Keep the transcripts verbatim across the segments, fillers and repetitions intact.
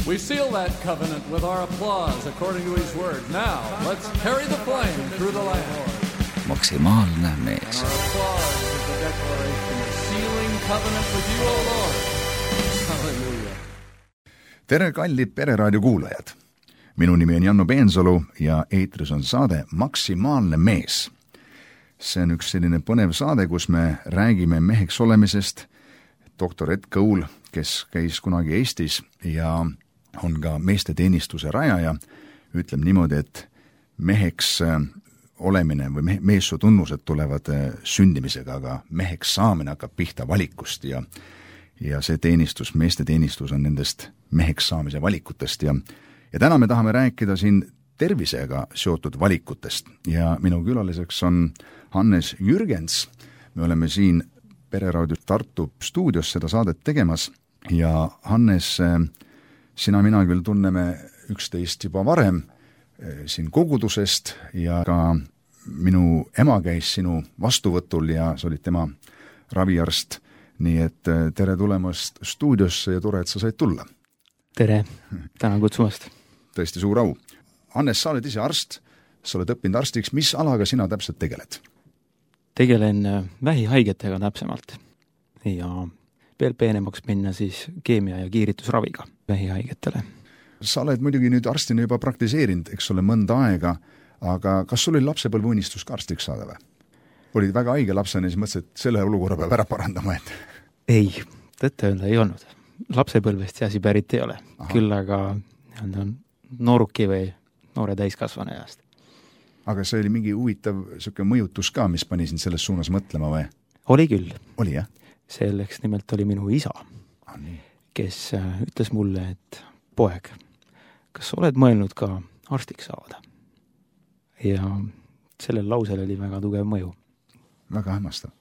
We seal that covenant with our applause according to his word. Now, let's carry the flame through the land. Maksimaalne mees. And our applause is the declaration of sealing covenant with you, O Lord. Hallelujah. Tere, kallid Pereraadio kuulajad! Minu nimi on Janno Peensalu ja eetris on saade Maksimaalne mees. See on üks selline põnev saade, kus me räägime meheks olemisest. Doktor Ed Kõul, kes käis kunagi Eestis ja on ka meesteteenistuse rajaja, ütleb niimoodi, et meheks olemine või meessoo tunnused tulevad sündimisega, aga meheks saamine hakkab pihta valikust ja, ja see teenistus, meesteteenistus on nendest meheks saamise valikutest ja, ja täna me tahame rääkida siin tervisega seotud valikutest ja minu külaliseks on Hannes Jürgens. Me oleme siin Pereraadio Tartu stuudios seda saadet tegemas ja Hannes, sina mina küll tunneme üksteist juba varem siin kogudusest ja ka minu ema käis sinu vastuvõtul ja sa olid tema raviarst, nii et tere tulemast stuudiosse ja tore, et sa said tulla. Tere, tänan kutsumast. Tõesti suur au. Hannes, sa oled ise arst, sa oled õppinud arstiks, mis alaga sina täpselt tegeled? Tegelen vähihaigetega täpsemalt ja veel peenemaks minna siis keemia- ja kiiritusraviga vähihaigetele. Sa oled muidugi nüüd arstina juba praktiseerinud, eks ole, mõnda aega, aga kas sul oli lapsepõlvuunistus ka arstiks saada või? Olid väga haige lapsena ja siis mõtlesid, et selle olukorra peab ära parandama, et... Ei, tõtta öelda ei olnud. Lapsepõlvest see asi pärit ei ole. Aha. Küll aga nooruki või noore täiskasvane ajast. Aga see oli mingi huvitav selline mõjutus ka, mis pani sind selles suunas mõtlema või? Oli küll. Oli, jah? Selleks nimelt oli minu isa, ah, kes ütles mulle, et poeg, kas oled mõelnud ka arstiks saada? Ja sellel lausel oli väga tugev mõju. Väga hämmastav.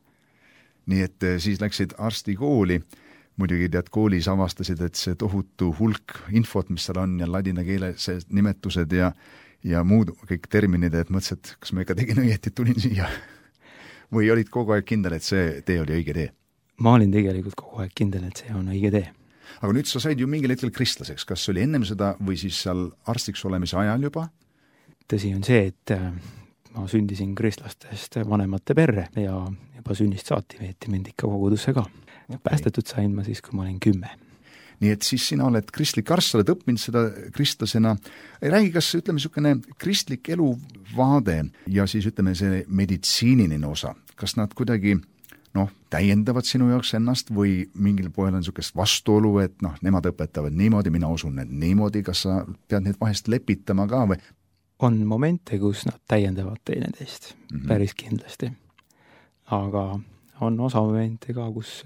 Nii et siis läksid arstikooli, muidugi tead, koolis avastasid, et see tohutu hulk infot, mis seal on ja ladina keele see nimetused ja ja muud kõik terminid, et mõtlesid, kas ma ikka tegin õieti, tulin siia või olid kogu aeg kindel, et see tee oli õige tee? Ma olin tegelikult kogu aeg kindel, et see on õige tee. Aga nüüd sa said ju mingil hetkel kristlaseks, kas oli ennem seda või siis seal arstiks olemise ajal juba? Tõsi on see, et ma sündisin kristlastest vanemate perre ja juba sünnist saati veeti mind ikka kogudusse ka. Okay. Päästetud sain ma siis, kui ma olin kümme. Nii et siis sina oled kristlik arst, sa oled õppinud seda kristlasena. Räägi, kas ütleme niisugune kristlik eluvaade ja siis ütleme see meditsiiniline osa, kas nad kuidagi noh, täiendavad sinu jaoks ennast või mingil poel on niisugust vastuolu, et noh, nemad õpetavad niimoodi, mina usun, et niimoodi, kas sa pead neid vahest lepitama ka või? On momente, kus nad täiendavad teineteist, mm-hmm. päris kindlasti. Aga on osa momente ka, kus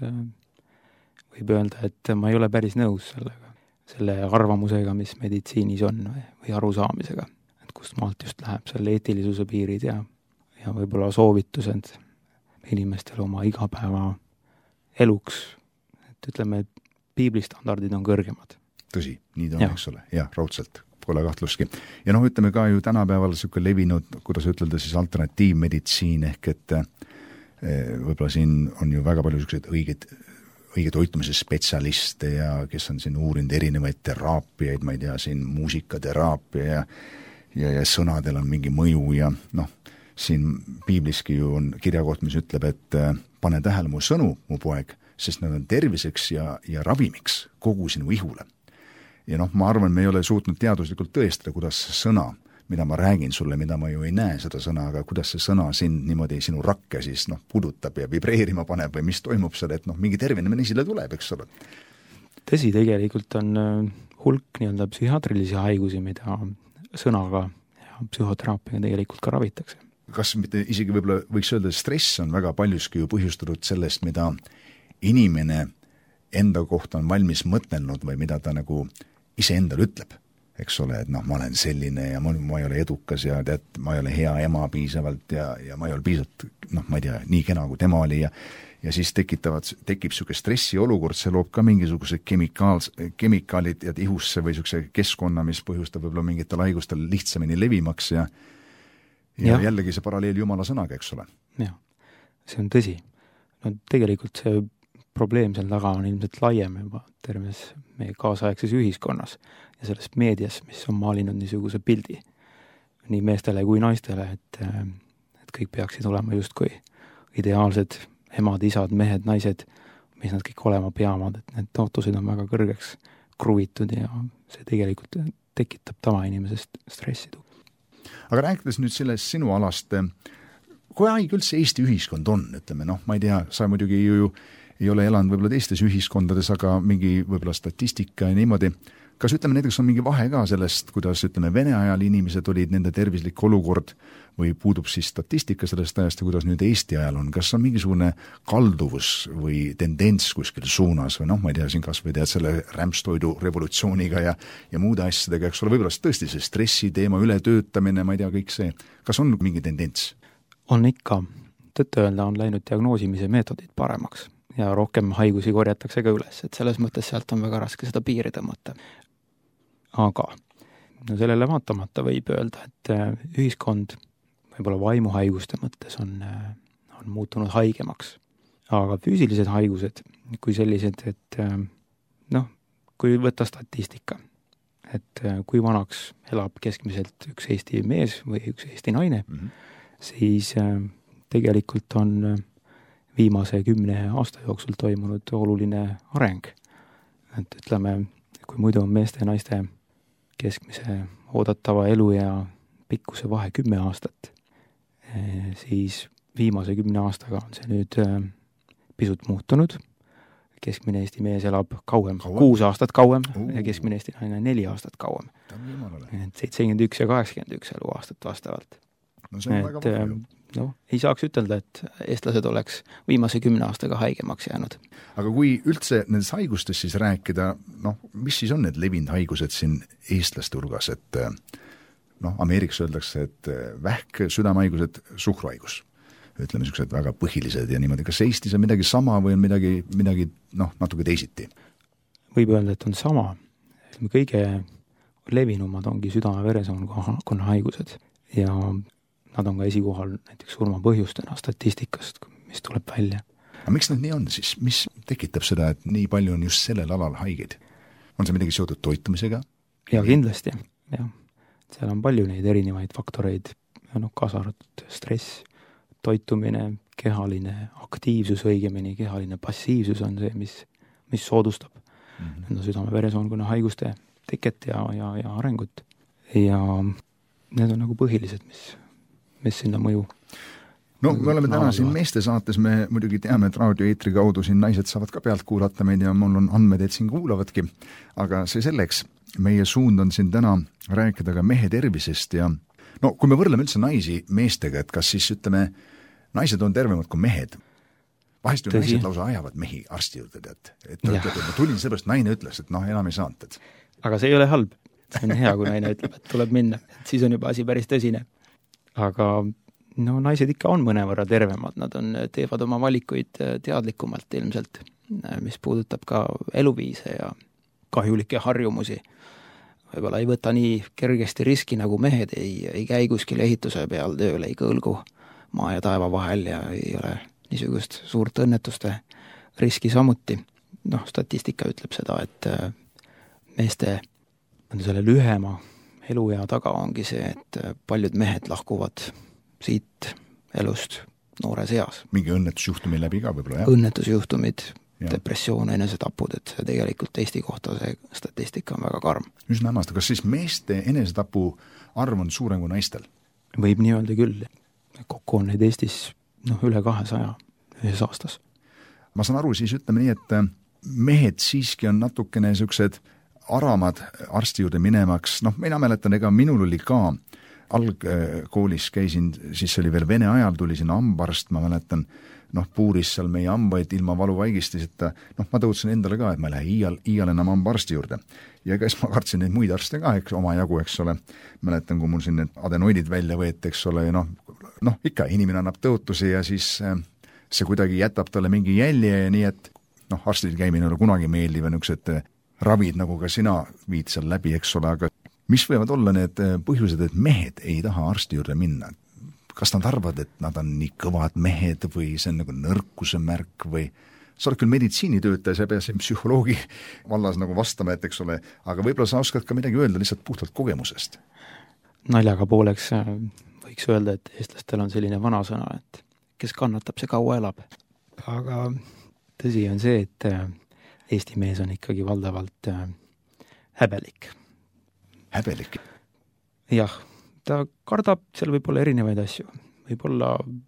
võib öelda, et ma ei ole päris nõus sellega, selle arvamusega, mis meditsiinis on või arusaamisega, et kust maalt just läheb selle eetilisuse piirid ja, ja võib-olla soovitused inimestele oma igapäeva eluks, et ütleme, et piiblistandardid on kõrgemad. Tõsi, nii ta on, ja. Eks ole, jah, raudselt, pole kahtlustki. Ja noh, ütleme ka ju tänapäeval selline levinud, kuidas ütelda siis alternatiivmeditsiin ehk et võib-olla siin on ju väga palju sellised õiged õige toitumise spetsialiste ja kes on siin uurinud erinevaid teraapiaid, ma ei tea, siin muusikateraapia ja, ja, ja sõnadel on mingi mõju ja noh, siin piibliski ju on kirjakoht, mis ütleb, et pane tähele mu sõnu, mu poeg, sest nad on terviseks ja, ja ravimiks kogu sinu ihule. Ja noh, ma arvan, me ei ole suutnud teaduslikult tõestada, kuidas sõna, mida ma räägin sulle, mida ma ju ei näe seda sõna, aga kuidas see sõna sind niimoodi sinu rakke siis noh, pudutab ja vibreerima paneb või mis toimub seal, et noh, mingi tervenemine esile tuleb, eks ole. Tõsi, tegelikult on hulk nii-öelda psühhiaatrilisi haigusi, mida sõnaga ja psühhoteraapia tegelikult ka ravitakse. Kas mitte isegi võib-olla võiks öelda, et stress on väga paljuski ju põhjustatud sellest, mida inimene enda kohta on valmis mõtlenud või mida ta nagu ise endale ütleb. Eks ole, et noh, ma olen selline ja ma, ma ei ole edukas ja tead, ma ei ole hea ema piisavalt ja, ja ma ei ole piisavalt, noh, ma ei tea, nii kena kui tema oli ja, ja siis tekitavad, tekib niisugune stressi olukord, see loob ka mingisuguse kemikaals, kemikaalid ja ihusse või niisuguse keskkonna, mis põhjustab võib-olla mingitel haigustel lihtsamini levimaks ja, ja, ja jällegi see paralleel Jumala sõnaga, eks ole. Jah, see on tõsi. No tegelikult see probleem seal taga on ilmselt laiem juba terves meie kaasaegses ühiskonnas ja selles meedias, mis on maalinud niisuguse pildi nii meestele kui naistele, et, et kõik peaksid olema justkui ideaalsed emad, isad, mehed, naised, mis nad kõik olema peavad, et need ootused on väga kõrgeks kruvitud ja see tegelikult tekitab tavainimesest stressi. Aga rääkides nüüd sellest sinu alast, kui haige üldse Eesti ühiskond on, ütleme, noh, ma ei tea, sa muidugi ju, ju ei ole elanud võib-olla teistes ühiskondades, aga mingi võib-olla statistika ja niimoodi, kas ütleme näiteks on mingi vahe ka sellest, kuidas ütleme Vene ajal inimesed olid, nende tervislik olukord või puudub siis statistika sellest ajast ja kuidas nüüd Eesti ajal on, kas on mingisugune kalduvus või tendents kuskil suunas või noh, ma ei tea, siin kas või tead selle rämpstoidu revolutsiooniga ja, ja muude asjadega, eks ole, võib-olla tõesti see stressi teema, ületöötamine, ma ei tea, kõik see, kas on mingi tendents? On ikka, tõtt-öelda on läinud diagnoosimise meetodid paremaks ja rohkem haigusi korjatakse ka üles, et selles mõttes sealt on väga raske seda piiri tõmmata. Aga no sellele vaatamata võib öelda, et ühiskond võib-olla vaimuhaiguste mõttes on, on muutunud haigemaks. Aga füüsilised haigused, kui sellised, et noh, kui võtta statistika, et kui vanaks elab keskmiselt üks Eesti mees või üks Eesti naine, mm-hmm. siis tegelikult on viimase kümne aasta jooksul toimunud oluline areng. Et ütleme, kui muidu on meeste ja naiste keskmise oodatava elu ja pikkuse vahe kümme aastat, siis viimase kümne aastaga on see nüüd pisut muutunud. Keskmine Eesti mees elab kauem, kauem? kuus aastat kauem uh. ja keskmine Eesti naine neli aastat kauem. Et seitsekümmend üks ja kaheksakümmend üks eluaastat vastavalt. No see on et, väga vahe. No, ei saaks ütelda, et eestlased oleks viimase kümne aastaga haigemaks jäänud. Aga kui üldse nendest haigustest siis rääkida, noh, mis siis on need levinud haigused siin eestlaste hulgas, et noh, Ameerikas öeldakse, et vähk, südamehaigused, suhkruhaigus, ütleme niisugused väga põhilised ja niimoodi. Kas Eestis on midagi sama või on midagi, midagi noh, natuke teisiti? Võib öelda, et on sama. Kõige levinumad ongi südame-veresoonkonna haigused ja nad on ka esikohal näiteks surmapõhjustena statistikast, mis tuleb välja. Aga miks nad nii on siis? Mis tekitab seda, et nii palju on just sellel alal haigeid? On see midagi seotud toitumisega? Ja kindlasti, jah. Seal on palju neid erinevaid faktoreid, no, kaasa arvatud stress, toitumine, kehaline aktiivsus õigemini, kehaline passiivsus on see, mis, mis soodustab mm-hmm. no, südame-veresoonkonna haiguste teket ja, ja, ja arengut. Ja need on nagu põhilised, mis mis sinna mõju. No me oleme täna siin meeste saates, me muidugi teame, et raadioeetri kaudu siin naised saavad ka pealt kuulata meid ja mul on andmed, et siin kuulavadki, aga see selleks, meie suund on siin täna rääkida ka mehe tervisest ja no kui me võrdleme üldse naisi meestega, et kas siis ütleme, naised on tervemad kui mehed. Vahest ju Tõsi. naised lausa ajavad mehi arsti juurde, tead. Et, et, et ma tulin seepärast, naine ütles, et noh, enam ei saanud. Et. Aga see ei ole halb. See on hea, kui naine ütleb, et tuleb minna. Et siis on juba asi päris tõsine. Aga no naised ikka on mõnevõrra tervemad, nad on, teevad oma valikuid teadlikumalt ilmselt, mis puudutab ka eluviise ja kahjulikke harjumusi. Võib-olla ei võta nii kergesti riski nagu mehed, ei, ei käi kuskil ehituse peal tööl, ei kõlgu maa ja taeva vahel ja ei ole niisugust suurt õnnetuste riski samuti. Noh, statistika ütleb seda, et meeste on selle lühema eluea taga ongi see, et paljud mehed lahkuvad siit elust noores eas. Mingi õnnetusjuhtumi läbi ka võib-olla, jah? Õnnetusjuhtumid, ja. Depressioon, enesetapud, et see tegelikult Eesti kohta see statistika on väga karm. Üsna hämmastav, kas siis meeste enesetapu arv on suurem kui naistel? Võib nii öelda küll. Kokku on neid Eestis no, üle kahesaja ühes aastas. Ma saan aru, siis ütleme nii, et mehed siiski on natukene niisugused aramad arsti juurde minemaks, noh, mina mäletan, ega minul oli ka algkoolis käisin, siis oli veel Vene ajal, tuli sinna hambarst, ma mäletan, noh, puuris seal meie hambaid ilma valuvaigistiseta, noh, ma tõutsin endale ka, et ma ei lähe iial, iial enam hambarsti juurde. Ja kes ma kartsin neid muid arste ka, eks oma jagu, eks ole, mäletan, kui mul siin need adenoidid välja võeti, eks ole, ja noh, noh, ikka inimene annab tõotusi ja siis see kuidagi jätab talle mingi jälje ja nii, et noh, arstid käimine ei ole kunagi meeldiv ja niisugused ravid, nagu ka sina viid seal läbi, eks ole, aga mis võivad olla need põhjused, et mehed ei taha arsti juurde minna? Kas nad arvad, et nad on nii kõvad mehed või see on nagu nõrkuse märk või sa oled küll meditsiinitöötaja, sa ei pea siin psühholoogi vallas nagu vastama, et eks ole, aga võib-olla sa oskad ka midagi öelda lihtsalt puhtalt kogemusest. Naljaga pooleks võiks öelda, et eestlastel on selline vanasõna, et kes kannatab, see kaua elab. Aga tõsi on see, et Eesti mees on ikkagi valdavalt häbelik. Häbelik? Jah, ta kardab, seal võib olla erinevaid asju. Võib olla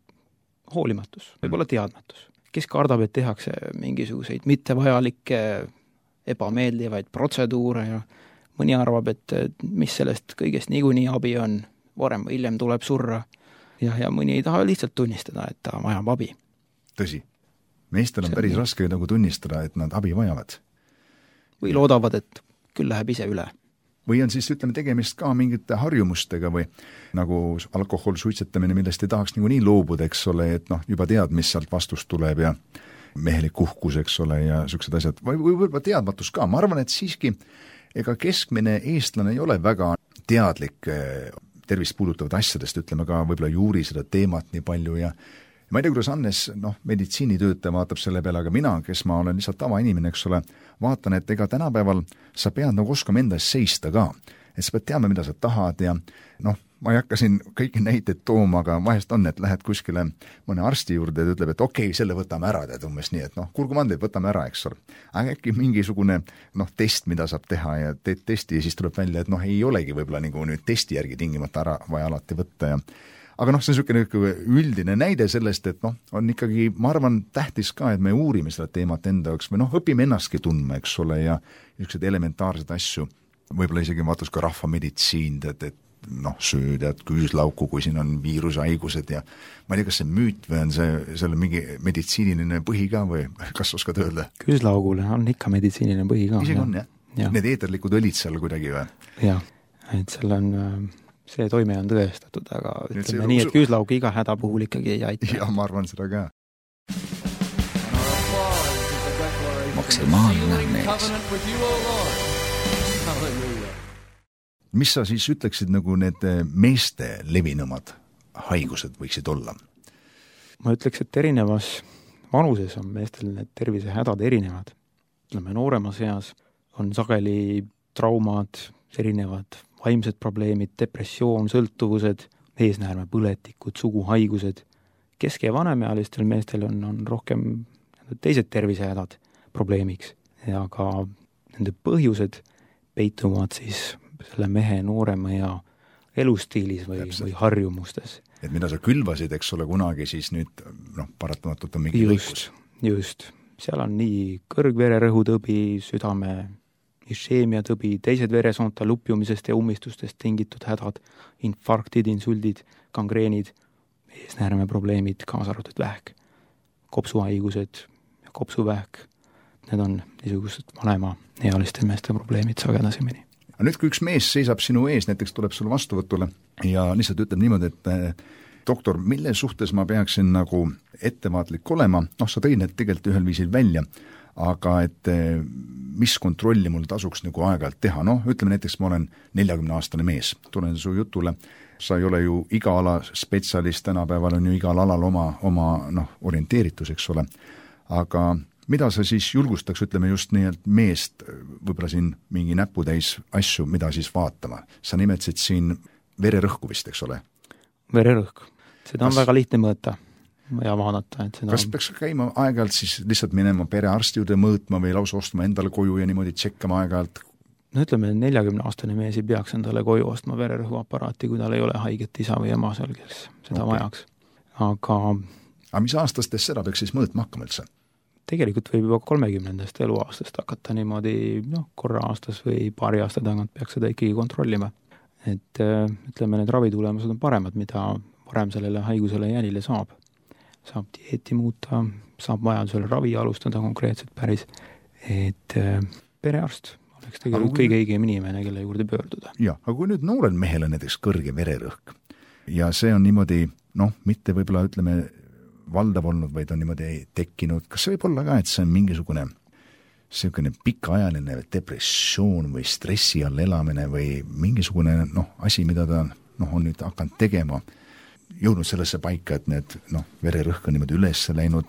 hoolimatus, võib olla teadmatus. Kes kardab, et tehakse mingisuguseid mittevajalikke, ebameeldivaid protseduure ja mõni arvab, et mis sellest kõigest niikuinii abi on, varem või hiljem tuleb surra ja, ja mõni ei taha lihtsalt tunnistada, et ta vajab abi. Tõsi. Meestel on päris raske nagu tunnistada, et nad abi vajavad. Või loodavad, et küll läheb ise üle. Või on siis, ütleme, tegemist ka mingite harjumustega või nagu alkohol, suitsetamine, millest ei tahaks nagu nii loobuda, eks ole, et noh, juba tead, mis sealt vastust tuleb ja mehelik uhkus, eks ole, ja sellised asjad. Või võib-olla teadmatus ka. Ma arvan, et siiski ega keskmine eestlane ei ole väga teadlik tervist puudutavad asjadest, ütleme ka võib-olla juuri seda teemat nii palju ja ma ei tea, kuidas Annes, noh, meditsiinitöötaja vaatab selle peale, aga mina, kes ma olen lihtsalt tavainimene, eks ole, vaatan, et ega tänapäeval sa pead nagu oskama enda eest seista ka. Et sa pead teadma, mida sa tahad ja noh, ma ei hakka siin kõiki näiteid tooma, aga vahest on, et lähed kuskile mõne arsti juurde ja ütleb, et okei, okay, selle võtame ära, tead umbes nii, et noh, kurgumandid võtame ära, eks ole. Aga äkki mingisugune noh, test, mida saab teha ja teed testi ja siis tuleb välja, et noh, ei olegi võib-olla nagu nüüd testi järgi tingimata ära vaja alati võtta ja aga noh, see on niisugune üldine näide sellest, et noh, on ikkagi, ma arvan, tähtis ka, et me uurime seda teemat enda jaoks või noh, õpime ennastki tundma, eks ole, ja niisugused elementaarseid asju, võib-olla isegi vaatus ka rahvameditsiin, et, et noh, sööd, et küüslauku, kui siin on viirushaigused ja ma ei tea, kas see müüt või on see, selle mingi meditsiiniline põhi ka või kas oskad öelda? Küüslaugule on ikka meditsiiniline põhi ka. Isegi on, jah? Ja. Need eeterlikud õlid seal kuidagi või? Jah, et seal on see toime on tõestatud, aga ütleme nii, et küüslaug iga häda puhul ikkagi ei aita. Ja ma arvan seda ka. Maksimaalne mees. Mis sa siis ütleksid, nagu need meeste levinumad haigused võiksid olla? Ma ütleks, et erinevas vanuses on meestel need tervisehädad erinevad. Ütleme, nooremas eas on sageli traumad, erinevad vaimsed probleemid, depressioon, sõltuvused, eesnäärme põletikud, suguhaigused. Kesk- ja vanemealistel meestel on, on rohkem teised tervisehädad probleemiks ja ka nende põhjused peituvad siis selle mehe noorema ja elustiilis või, või harjumustes. Et mida sa külvasid, eks ole, kunagi, siis nüüd noh, paratamatult on mingi just, just. Seal on nii kõrgvererõhutõbi, südame išeemiatõbi, teised veresoonte lupjumisest ja ummistustest tingitud hädad, infarktid, insuldid, gangreenid, eesnäärme probleemid, kaasa arvatud vähk, kopsuhaigused ja kopsuvähk. Need on niisugused vanema ealiste meeste probleemid sagedasemini. Nüüd, kui üks mees seisab sinu ees, näiteks tuleb sulle vastuvõtule ja lihtsalt ütleb niimoodi, et doktor, mille suhtes ma peaksin nagu ettevaatlik olema, noh, sa tõid need tegelikult ühel viisil välja, aga et mis kontrolli mul tasuks nagu aeg-ajalt teha, noh, ütleme näiteks, ma olen neljakümne aastane mees, tulen su jutule, sa ei ole ju iga ala spetsialist, tänapäeval on ju igal alal oma, oma noh, orienteeritus, eks ole, aga mida sa siis julgustaks, ütleme just nii, et meest võib-olla siin mingi näputäis asju, mida siis vaatama? Sa nimetasid siin vererõhku vist, eks ole? Vererõhk. Seda on Kas... väga lihtne mõõta ja vaadata, et seda kas on... peaks käima aeg-ajalt siis lihtsalt minema perearsti juurde mõõtma või lausa ostma endale koju ja niimoodi tšekkama aeg-ajalt? No ütleme, neljakümne aastane mees ei peaks endale koju ostma vererõhuaparaati, kui tal ei ole haiget isa või ema seal, kes seda okay. vajaks. Aga... aga mis aastastest seda peaks siis mõõtma hakkama üldse? Tegelikult võib juba kolmekümnendast eluaastast hakata niimoodi, noh, korra aastas või paari aasta tagant peaks seda ikkagi kontrollima. Et ütleme, need ravitulemused on paremad, mida varem sellele haigusele jälile saab. Saab dieeti muuta, saab vajadusele ravi alustada konkreetselt päris, et perearst oleks tegelikult kui... kõige õigem inimene, kelle juurde pöörduda. Jah, aga kui nüüd noorel mehel on näiteks kõrge vererõhk ja see on niimoodi, noh, mitte võib-olla ütleme valdav olnud, vaid on niimoodi tekkinud, kas see võib olla ka, et see on mingisugune selline pikaajaline depressioon või stressi all elamine või mingisugune noh, asi, mida ta noh, on nüüd hakanud tegema, jõudnud sellesse paika, et need noh, vererõhk on niimoodi üles läinud,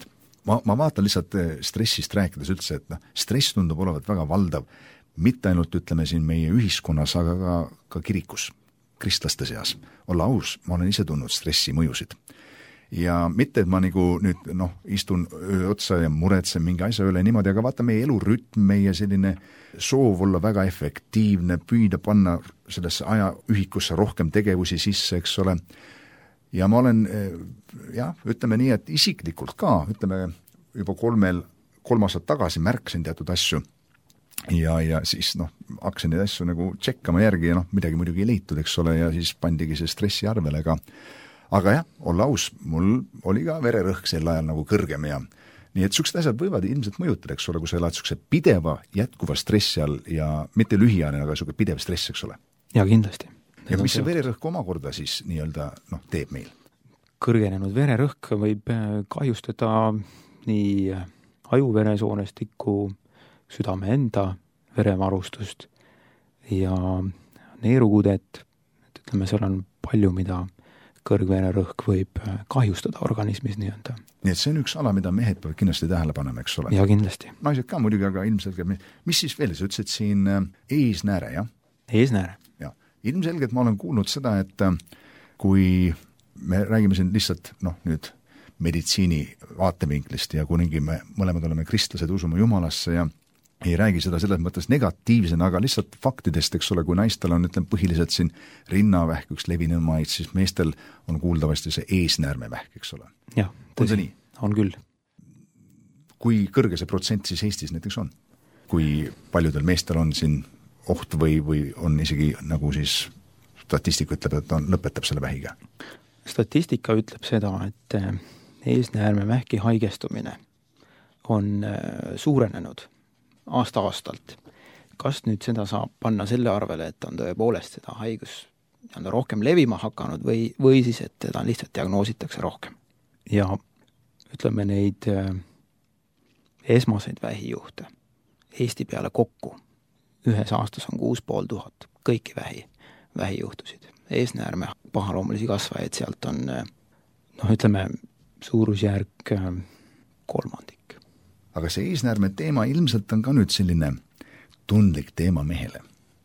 ma, ma vaatan lihtsalt stressist rääkides üldse, et noh, stress tundub olevat väga valdav, mitte ainult ütleme siin meie ühiskonnas, aga ka, ka kirikus, kristlaste seas. Olla aus, ma olen ise tundnud stressi mõjusid. Ja mitte, et ma nagu nüüd noh, istun öö otsa ja muretsen mingi asja üle niimoodi, aga vaata meie elurütm, meie selline soov olla väga efektiivne, püüda panna sellesse ajaühikusse rohkem tegevusi sisse, eks ole. Ja ma olen, jah, ütleme nii, et isiklikult ka, ütleme juba kolmel, kolm aastat tagasi märkasin teatud asju ja, ja siis noh, hakkasin neid asju nagu tšekkama järgi ja noh, midagi muidugi ei leitud, eks ole, ja siis pandigi see stressi arvele ka. Aga jah, olla aus, mul oli ka vererõhk sel ajal nagu kõrgem ja nii et sellised asjad võivad ilmselt mõjutada, eks ole, kui sa elad sellise pideva, jätkuva stressi all ja mitte lühiajaline, aga selline pidev stress, eks ole. Ja kindlasti. Ja mis see vererõhk omakorda siis nii-öelda noh, teeb meil? Kõrgenenud vererõhk võib kahjustada nii ajuveresoonestikku, südame enda verevarustust ja neerukudet, et ütleme, seal on palju, mida kõrgvererõhk võib kahjustada organismis nii-öelda. Nii et see on üks ala, mida mehed peavad kindlasti tähele panema, eks ole? Ja kindlasti. Naised ka muidugi, aga ilmselt, mis siis veel, sa ütlesid siin eesnääre, jah? Eesnääre. Ja. Ilmselgelt ma olen kuulnud seda, et kui me räägime siin lihtsalt noh, nüüd meditsiini vaatevinklist ja kuningi me mõlemad oleme kristlased, usume Jumalasse ja ei räägi seda selles mõttes negatiivsena, aga lihtsalt faktidest, eks ole, kui naistel on, ütleme, põhiliselt siin rinnavähk üks levinumaid, siis meestel on kuuldavasti see eesnäärmevähk, eks ole. Jah, tõsi, on, on küll. Kui kõrge see protsent siis Eestis näiteks on? Kui paljudel meestel on siin oht või, või on isegi nagu siis statistika ütleb, et on, lõpetab selle vähiga? Statistika ütleb seda, et eesnäärmevähki haigestumine on suurenenud aasta-aastalt. Kas nüüd seda saab panna selle arvele, et on tõepoolest seda haigus on rohkem levima hakanud või, või siis, et teda lihtsalt diagnoositakse rohkem. Ja ütleme neid esmaseid vähijuhte Eesti peale kokku. Ühes aastas on kuus pool tuhat kõiki vähi, vähijuhtusid. Eesnäärme pahaloomulisi kasvajaid sealt on, noh ütleme, suurusjärk kolmandik. Aga see eesnäärme teema ilmselt on ka nüüd selline tundlik teema mehele.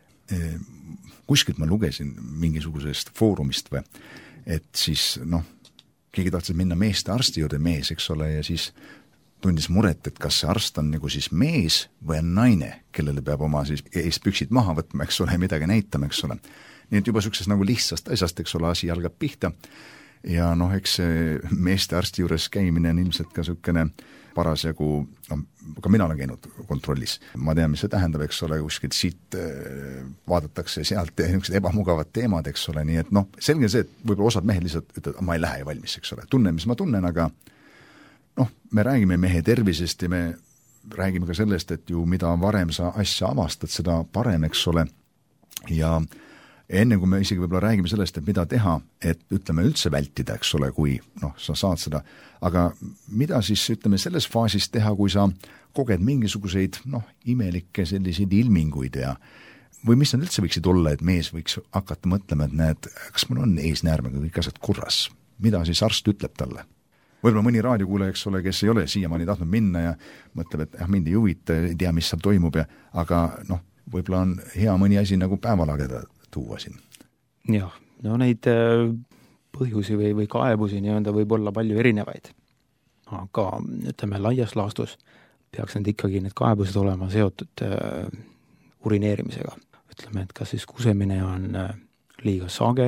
Kuskilt ma lugesin mingisugusest foorumist või, et siis noh, keegi tahtsid minna meeste arsti juurde mees, eks ole, ja siis tundis muret, et kas see arst on nagu siis mees või on naine, kellele peab oma siis eest püksid maha võtma, eks ole, midagi näitama, eks ole. Nii et juba sellisest nagu lihtsast asjast, eks ole, asi algab pihta ja noh, eks meeste arsti juures käimine on ilmselt ka selline parasjagu, no, ka mina olen käinud kontrollis. Ma tean, mis see tähendab, eks ole, kuskilt siit vaadatakse sealt ja niisugused ebamugavad teemad, eks ole, nii et noh, selge see, et võib-olla osad mehed lihtsalt ütlevad, ma ei lähe ja valmis, eks ole, tunnen, mis ma tunnen, aga noh, me räägime mehe tervisest ja me räägime ka sellest, et ju mida varem sa asja avastad, seda parem, eks ole, ja enne kui me isegi võib-olla räägime sellest, et mida teha, et ütleme üldse vältida, eks ole, kui noh, sa saad seda, aga mida siis ütleme selles faasis teha, kui sa koged mingisuguseid noh, imelikke selliseid ilminguid ja või mis nad üldse võiksid olla, et mees võiks hakata mõtlema, et näed, kas mul on eesnäärmega kõik asjad korras, mida siis arst ütleb talle? Võib-olla mõni raadiokuulaja, eks ole, kes ei ole siiamaani tahtnud minna ja mõtleb, et jah, mind ei huvita, ei tea, mis seal toimub, ja, aga noh, võib-olla on hea mõni asi nagu päevalageda tuua siin. Jah, no neid põhjusi või, või kaebusi nii-öelda võib olla palju erinevaid. Aga ütleme, laias laastus peaks need ikkagi need kaebused olema seotud äh, urineerimisega. Ütleme, et kas siis kusemine on äh, liiga sage,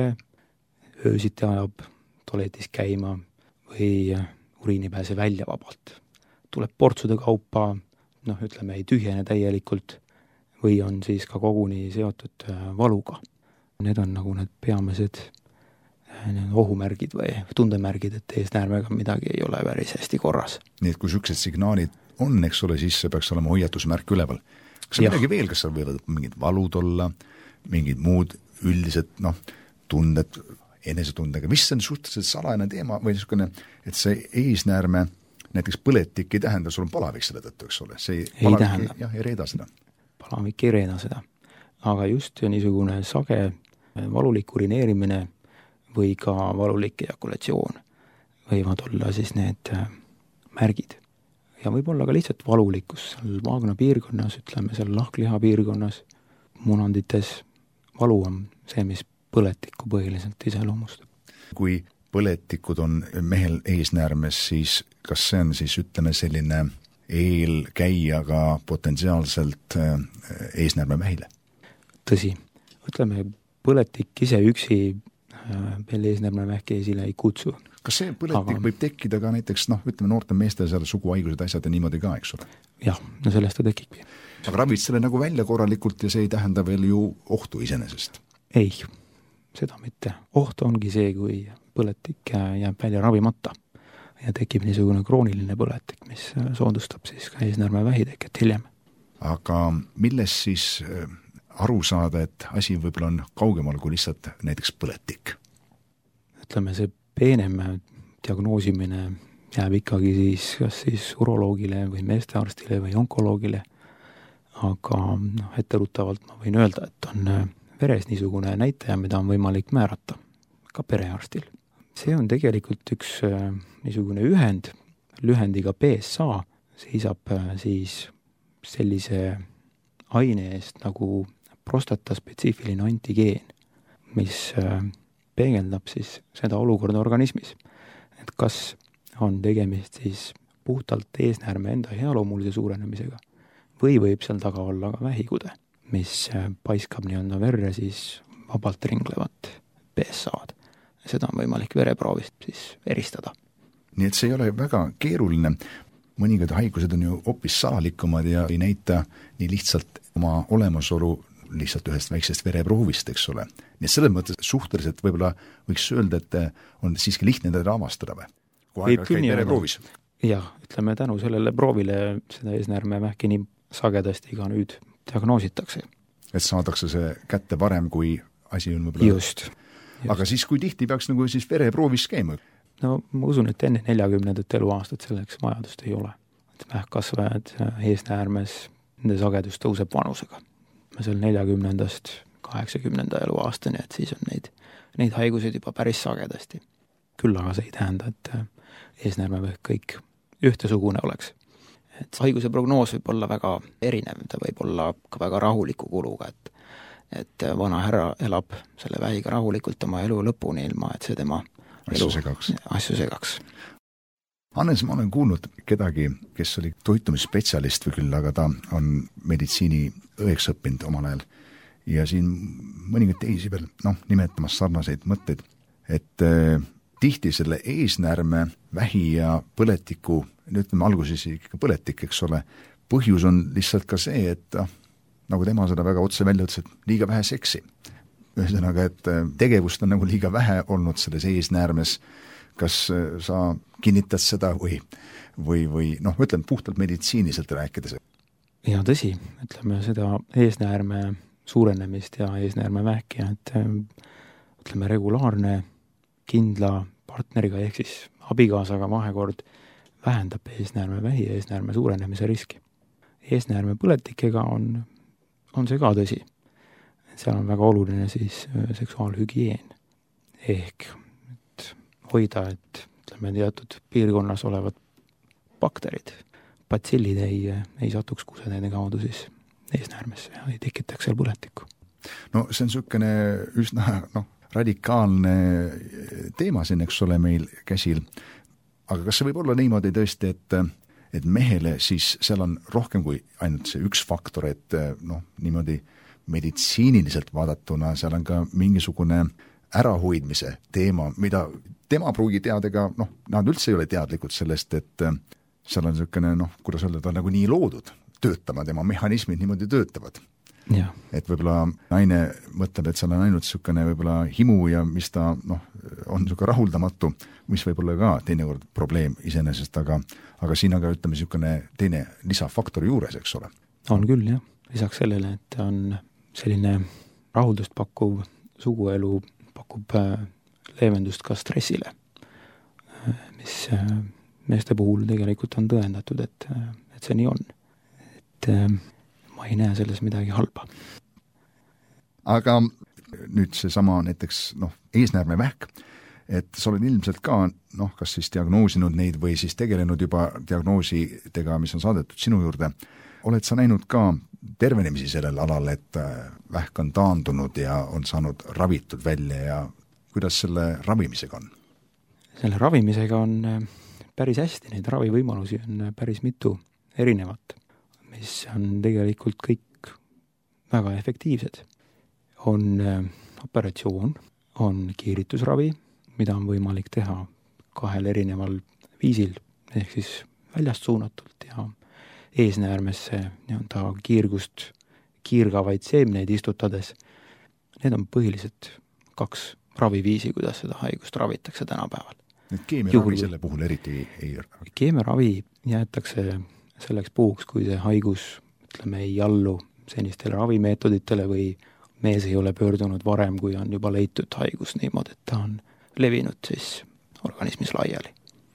öösiti ajab tualetis käima või äh, uriin ei pääse välja vabalt. Tuleb portsude kaupa, noh ütleme, ei tühjene täielikult või on siis ka koguni seotud äh, valuga. Need on nagu need peamised need ohumärgid või tundemärgid, et eesnäärmega midagi ei ole päris hästi korras. Nii et kui sellised signaalid on, eks ole, siis see peaks olema hoiatusmärk üleval. Kas on midagi veel, kas seal võivad mingid valud olla, mingid muud üldised noh, tunded, enesetundega, mis on suhteliselt salajane teema või niisugune, et see eesnäärme näiteks põletik ei tähenda, sul on palavik selle tõttu, eks ole. See ei, ei tähenda. Jah, ei reeda seda. Palavik ei reeda seda. Aga just niisugune sage valulik urineerimine või ka valulik ejakulatsioon võivad olla siis need märgid. ja võib-olla ka lihtsalt valulikkus seal maagna piirkonnas, ütleme seal lahkliha piirkonnas, munandites valu on see, mis põletikku põhiliselt iseloomustab. Kui põletikud on mehel eesnäärmes, siis kas see on siis ütleme selline eelkäijaga potentsiaalselt eesnäärme vähile? Tõsi, ütleme põletik ise üksi veel eesnäärme vähki esile ei kutsu. Kas see põletik Aga... võib tekkida ka näiteks, noh, ütleme noorte meeste seal suguhaigused, asjad ja niimoodi ka, eks ole? Jah, no sellest ta tekibki. Aga ravid selle nagu välja korralikult ja see ei tähenda veel ju ohtu iseenesest? Ei, seda mitte. Oht ongi see, kui põletik jääb välja ravimata ja tekib niisugune krooniline põletik, mis soodustab siis ka eesnäärme vähiteket hiljem. Aga milles siis aru saada, et asi võib-olla on kaugemal kui lihtsalt näiteks põletik? Ütleme, see peenem diagnoosimine jääb ikkagi siis kas siis uroloogile või meestearstile või onkoloogile, aga no, etteruttavalt ma võin öelda, et on veres niisugune näitaja, mida on võimalik määrata ka perearstil. See on tegelikult üks niisugune ühend, lühendiga P S A, seisab siis sellise aine eest nagu prostataspetsiifiline antigeen, mis peegeldab siis seda olukorda organismis. Et kas on tegemist siis puhtalt eesnäärme enda healoomulise suurenemisega või võib seal taga olla ka vähikude, mis paiskab nii-öelda verre siis vabalt ringlevat P S A-d. Seda on võimalik vereproovist siis eristada. Nii et see ei ole väga keeruline. Mõningad haigused on ju hoopis salalikumad ja ei näita nii lihtsalt oma olemasolu lihtsalt ühest väiksest vereproovist, eks ole. Nii et selles mõttes suhteliselt võib-olla võiks öelda, et on siiski lihtne teda avastada või? Kui aega käib vereproovis? Jah, ütleme tänu sellele proovile seda eesnäärme vähki nii sagedasti ka nüüd diagnoositakse. Et saadakse see kätte varem, kui asi on võib-olla... Just. Just. Aga siis kui tihti peaks nagu siis vereproovis käima? No ma usun, et enne neljakümnendat eluaastat selleks vajadust ei ole. Et vähkkasvajad eesnäärmes, nende sagedus tõuseb vanusega. Me seal neljakümnendast kaheksakümnenda eluaastani, et siis on neid, neid haiguseid juba päris sagedasti. Küll aga see ei tähenda, et eesnäärme või kõik ühtesugune oleks. Et haiguse prognoos võib olla väga erinev, ta võib olla ka väga rahuliku kuluga, et, et vana härra elab selle vähiga rahulikult oma elu lõpuni ilma, et see tema asju elu, segaks. asju segaks. Hannes, ma olen kuulnud kedagi, kes oli toitumisspetsialist või küll, aga ta on meditsiini õeks õppinud omal ajal ja siin mõningad teisi veel, noh, nimetamas sarnaseid mõtteid, et eh, tihti selle eesnäärme, vähi ja põletiku, ütleme alguses ikka põletik, eks ole, põhjus on lihtsalt ka see, et ah, nagu tema seda väga otse välja ütles, et liiga vähe seksi. Ühesõnaga, et tegevust on nagu liiga vähe olnud selles eesnäärmes. Kas sa kinnitad seda või, või, või noh, ütleme puhtalt meditsiiniselt rääkides? Ja tõsi, ütleme seda eesnäärme suurenemist ja eesnäärme vähki, et ütleme regulaarne kindla partneriga ehk siis abikaasaga vahekord vähendab eesnäärme vähi ja eesnäärme suurenemise riski. Eesnäärme põletikega on, on see ka tõsi. Seal on väga oluline siis seksuaalhügieen ehk hoida, et ütleme teatud piirkonnas olevad bakterid, batsillid ei, ei satuks kuseteede kaudu siis eesnäärmesse ja ei tekitaks seal põletikku. No see on niisugune üsna noh, radikaalne teema siin, eks ole meil käsil. Aga kas see võib olla niimoodi tõesti, et, et mehele siis seal on rohkem kui ainult see üks faktor, et noh, niimoodi meditsiiniliselt vaadatuna seal on ka mingisugune ärahoidmise teema, mida tema pruugi teadega, noh, nad üldse ei ole teadlikud sellest, et seal on niisugune, noh, kuidas öelda, ta on nagu nii loodud töötama, tema mehhanismid niimoodi töötavad. Ja. Et võib-olla naine mõtleb, et seal on ainult niisugune võib-olla himu ja mis ta, noh, on niisugune rahuldamatu, mis võib olla ka teinekord probleem iseenesest, aga, aga siin aga ütleme niisugune teine lisafaktor juures, eks ole. On küll, jah. Lisaks sellele, et on selline rahuldust pakkuv suguelu pakub leevendust ka stressile, mis meeste puhul tegelikult on tõendatud, et, et see nii on. Et ma ei näe selles midagi halba. Aga nüüd see sama näiteks noh, eesnäärme vähk, et sa oled ilmselt ka noh, kas siis diagnoosinud neid või siis tegelenud juba diagnoosidega, mis on saadetud sinu juurde. Oled sa näinud ka tervenemisi sellel alal, et vähk on taandunud ja on saanud ravitud välja ja kuidas selle ravimisega on? Selle ravimisega on päris hästi, neid ravivõimalusi on päris mitu erinevat, mis on tegelikult kõik väga efektiivsed. On operatsioon, on kiiritusravi, mida on võimalik teha kahel erineval viisil, ehk siis väljast suunatult ja eesnäärmesse nii-öelda kiirgust kiirgavaid seemneid istutades. Need on põhiliselt kaks raviviisi, kuidas seda haigust ravitakse tänapäeval. Need keemiaravi selle puhul eriti ei... Keemiaravi jäetakse selleks puhuks, kui see haigus ütleme, ei allu senistele ravimeetoditele või mees ei ole pöördunud varem, kui on juba leitud haigus niimoodi, et ta on levinud siis organismis laiali.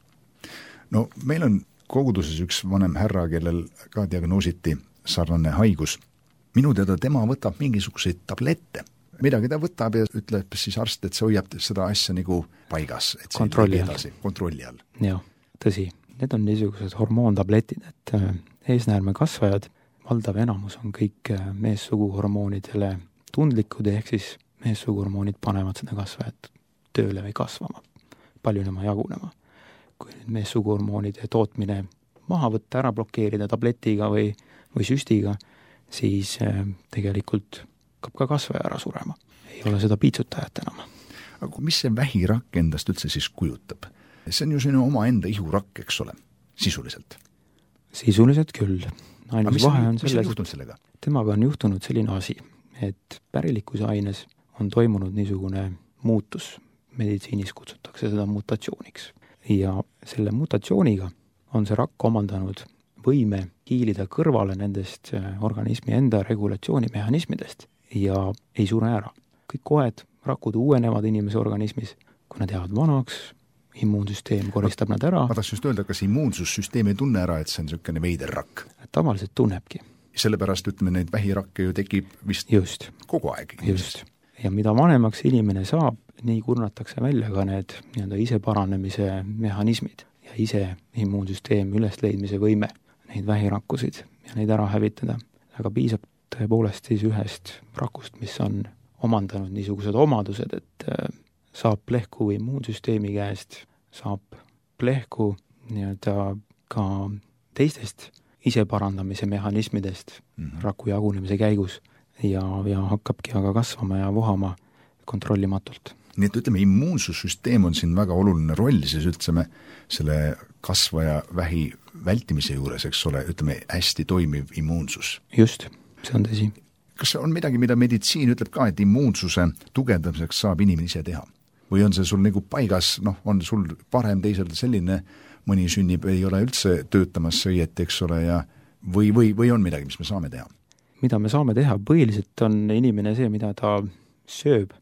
No meil on koguduses üks vanem härra, kellel ka diagnoositi sarnane haigus. Minu teada tema võtab mingisuguseid tablette. Midagi ta võtab ja ütleb siis arst, et see hoiab seda asja nagu paigas. Et kontrolli all. Kontrolli all. Jah, tõsi. Need on niisugused hormoontabletid, et eesnäärme kasvajad, valdav enamus on kõik meessuguhormoonidele tundlikud, ehk siis meessuguhormoonid panevad seda kasvajat tööle või kasvama, paljunema, jagunema. Kui nüüd meessuguhormoonide tootmine maha võtta, ära blokeerida tabletiga või, või süstiga, siis tegelikult hakkab ka kasvaja ära surema. Ei ole seda piitsutajat enam. Aga mis see vähirakk endast üldse siis kujutab? See on ju sinu oma enda ihurakk, eks ole, sisuliselt. Sisuliselt küll. Ainus mis vahe on, on selles, sellega? Temaga on juhtunud selline asi, et pärilikkuse aines on toimunud niisugune muutus. Meditsiinis kutsutakse seda mutatsiooniks. Ja selle mutatsiooniga on see rakk omandanud võime hiilida kõrvale nendest organismi enda regulatsioonimehhanismidest ja ei sure ära. Kõik kohed, rakud uuenevad inimese organismis, kui nad jäävad vanaks, immuunsüsteem koristab nad ära. Ma tahtsin just öelda, kas immuunsussüsteem ei tunne ära, et see on niisugune veider rakk? Tavaliselt tunnebki. Sellepärast ütleme, neid vähirakke ju tekib vist just. Kogu aeg. Just. Ja mida vanemaks inimene saab, nii kurnatakse välja ka need nii-öelda ise paranemise mehhanismid ja ise immuunsüsteem ülesleidmise võime neid vähirakkusid ja neid ära hävitada. Aga piisab tõepoolest siis ühest rakust, mis on omandanud niisugused omadused, et saab plehku immuunsüsteemi käest, saab plehku nii-öelda ka teistest ise parandamise mehhanismidest mm-hmm. raku jagunemise käigus ja, ja hakkabki aga kasvama ja vohama kontrollimatult. Nii et ütleme, immuunsussüsteem on siin väga oluline roll, siis ütleme selle kasvaja vähi vältimise juures, eks ole, ütleme hästi toimiv immuunsus. Just, see on tõsi. Kas on midagi, mida meditsiin ütleb ka, et immuunsuse tugevdamiseks saab inimene ise teha? Või on see sul nagu paigas, noh, on sul parem teisel selline, mõni sünnib, ei ole üldse töötamas õieti, eks ole, ja või, või, või on midagi, mis me saame teha? Mida me saame teha? Põhiliselt on inimene see, mida ta sööb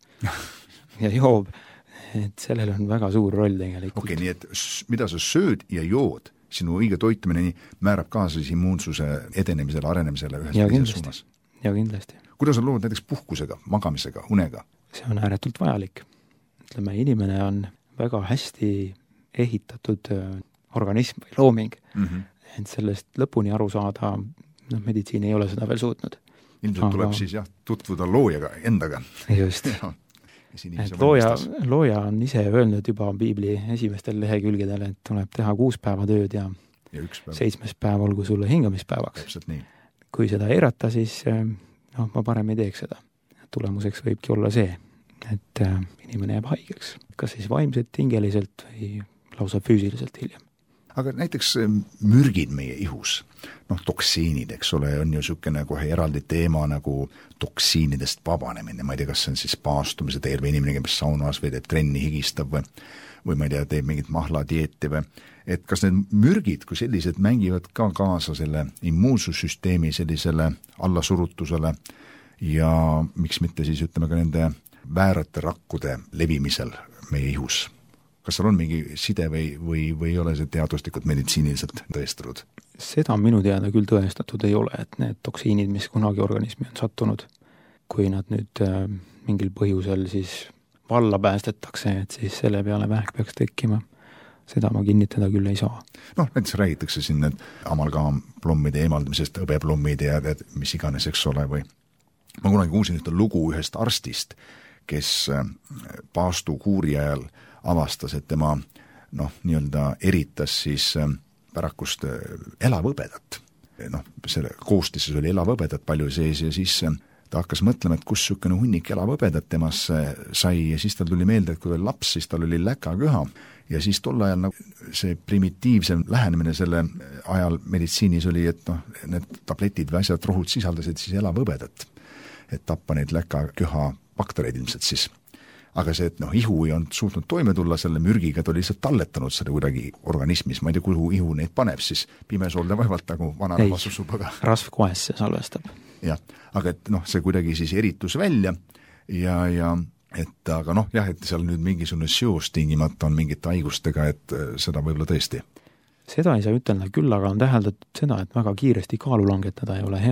ja joob, et sellel on väga suur roll tegelikult. Okei, okay, nii et mida sa sööd ja jood, sinu õige toitumine nii määrab kaasa siis immuunsuse edenemisele, arenemisele ühes teises suunas. Ja kindlasti. Kuidas on lood näiteks puhkusega, magamisega, unega? See on ääretult vajalik. Ütleme, inimene on väga hästi ehitatud organism või looming, mm-hmm. et sellest lõpuni aru saada, noh, meditsiin ei ole seda veel suutnud. Ilmselt tuleb Aga... siis jah, tutvuda loojaga endaga. Just. Et looja, looja on ise öelnud juba Piibli esimestel lehekülgedel, et tuleb teha kuus päeva tööd ja, ja päev. seitsmes päev olgu sulle hingamispäevaks. Täpselt nii. Kui seda eirata, siis noh, ma parem ei teeks seda. Tulemuseks võibki olla see, et inimene jääb haigeks. Kas siis vaimselt, hingeliselt või lausa füüsiliselt hiljem. Aga näiteks mürgid meie ihus, noh, toksiinid, eks ole, on ju niisugune kohe eraldi teema nagu toksiinidest vabanemine. Ma ei tea, kas see on siis paastumise teel või inimene, kes saunas või teeb trenni, higistab või, või ma ei tea, teeb mingit mahladieeti või. Et kas need mürgid, kui sellised mängivad ka kaasa selle immuunsussüsteemi sellisele allasurutusele ja miks mitte siis ütleme ka nende väärate rakkude levimisel meie ihus? Kas seal on mingi side või, või, või ei ole see teaduslikult meditsiiniliselt tõestatud? Seda minu teada küll tõestatud ei ole, et need toksiinid, mis kunagi organismi on sattunud, kui nad nüüd äh, mingil põhjusel siis valla päästetakse, et siis selle peale vähk peaks tekkima. Seda ma kinnitada küll ei saa. Noh, näiteks räägitakse siin need amalgaamplommide eemaldamisest, õbeplommide ja tead, mis iganes, eks ole, või ma kunagi kuulsin ühte lugu ühest arstist, kes paastukuuri ajal avastas, et tema noh, nii-öelda eritas siis pärakust elavõbedat. Noh, selle koostises oli elavõbedat palju sees ja siis ta hakkas mõtlema, et kus sükene hunnik elavõbedat temasse sai ja siis tal tuli meelde, et kui veel laps, siis tal oli läkaküha ja siis tol ajal nagu see primitiivsem lähenemine selle ajal meditsiinis oli, et noh, need tabletid või asjad rohud sisaldasid siis elavõbedat, et tappa neid läkaküha baktereid ilmselt siis. Aga see, et noh, ihu ei olnud suutnud toime tulla selle mürgiga, ta oli lihtsalt talletanud selle kuidagi organismis, ma ei tea, kuhu ihu neid paneb, siis pimesoolde vaevalt nagu vanarahvas usub, aga rasv koes see salvestab. Jah, aga et noh, see kuidagi siis eritus välja ja, ja et aga noh, jah, et seal nüüd mingisugune seos tingimata on mingite haigustega, et seda võib-olla tõesti. Seda ei saa ütelda küll, aga on täheldatud seda, et väga kiiresti kaalu langetada ei ole hea.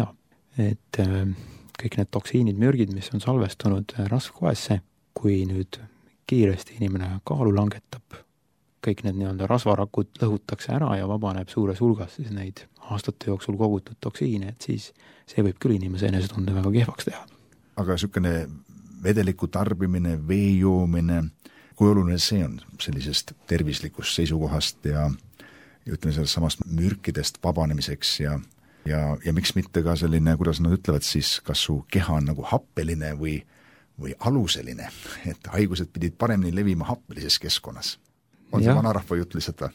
Et kõik need toksiinid, mürgid, mis on salvestunud rasvkoesse, kui nüüd kiiresti inimene kaalu langetab, kõik need nii-öelda rasvarakud lõhutakse ära ja vabaneb suures hulgas siis neid aastate jooksul kogutud toksiine, et siis see võib küll inimese enesetunde väga kehvaks teha. Aga sükene vedeliku tarbimine, vee joomine, kui oluline see on sellisest tervislikust seisukohast ja, ja ütleme sellest samast mürkidest vabanemiseks ja, ja, ja miks mitte ka selline, kuidas nad ütlevad siis, kas su keha on nagu happeline või, või aluseline, et haigused pidid paremini levima happelises keskkonnas. On ja. See vanarahva jutt lihtsalt või?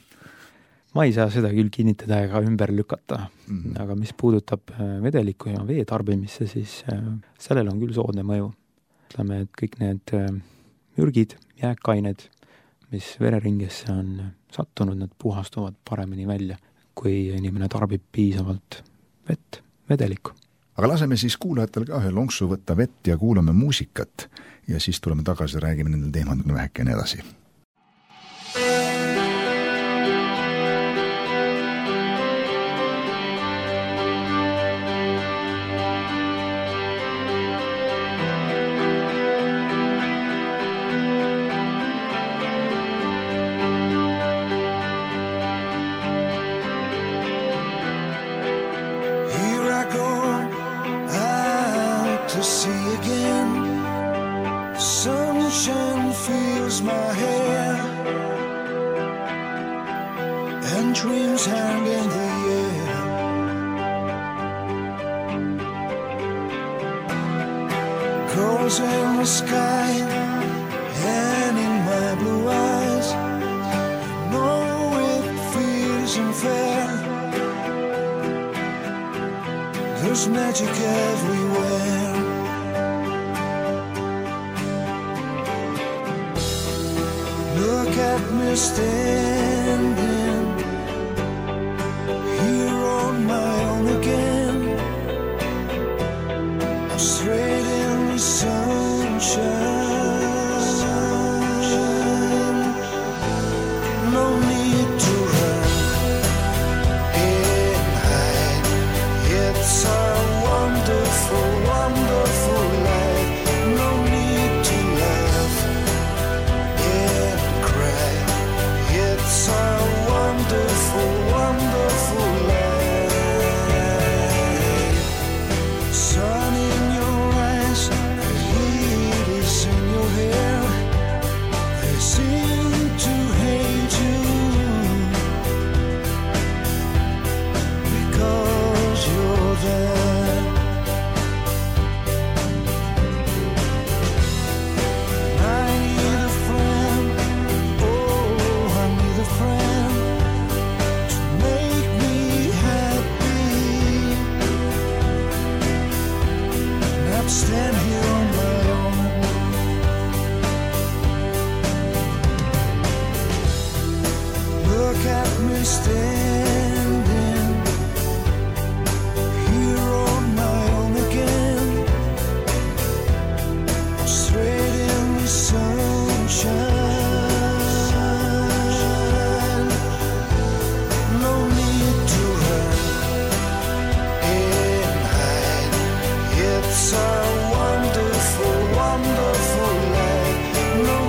Ma ei saa seda küll kinnitada ega ümber lükata, mm-hmm. aga mis puudutab vedeliku ja vee tarbimisse, siis sellel on küll soodne mõju. Ütleme, et kõik need mürgid, jääkained, mis vereringesse on sattunud, need puhastuvad paremini välja, kui inimene tarbib piisavalt vett, vedelikku. Aga laseme siis kuulajatel ka ühe lonksu võtta vett ja kuulame muusikat ja siis tuleme tagasi ja räägime nendel teemadel vähekene edasi. In the sky and in my blue eyes, I know it feels unfair. There's magic everywhere. Look at me standing here on my own again. I'm straight in the sunshine. No need to run and hide. It's a wonderful, wonderful life. No need to laugh and cry. It's a wonderful, wonderful life. Sun in your eyes, the heat is in your hair. I seem to hate you because you're there. I need a friend, oh, I need a friend to make me happy, not stand here on my own. Look at me standing here on my own again. I'm straight in the sunshine. No need to run and hide. It's a wonderful, wonderful life. No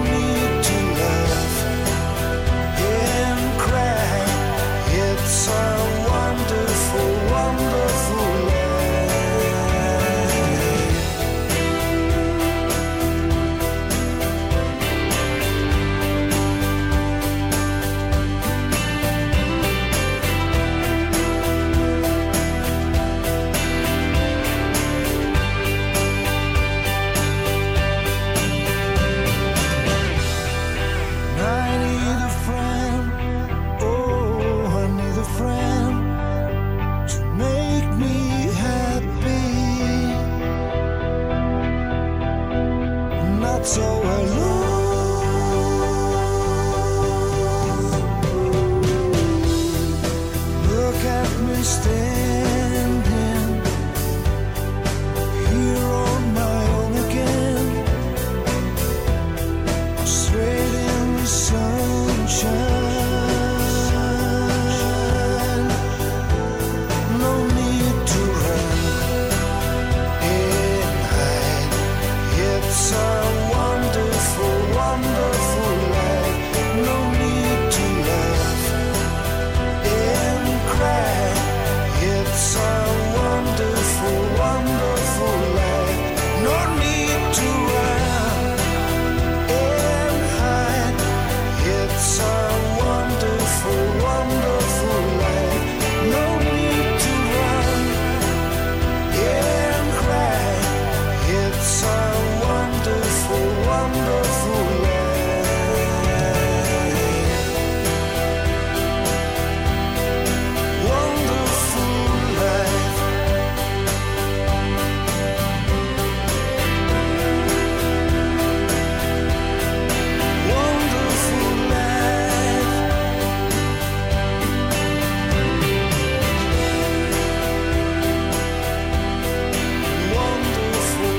felt so alone. Look at me standing here on my own again, straight in the sunshine. No need to run and hide. It's a wonderful, wonderful life. No need to laugh and cry. It's a wonderful, wonderful life. No need to run and hide. It's a wonderful, wonderful life. No need to run and cry. It's a wonderful, wonderful life. Wonderful life. Wonderful life. Wonderful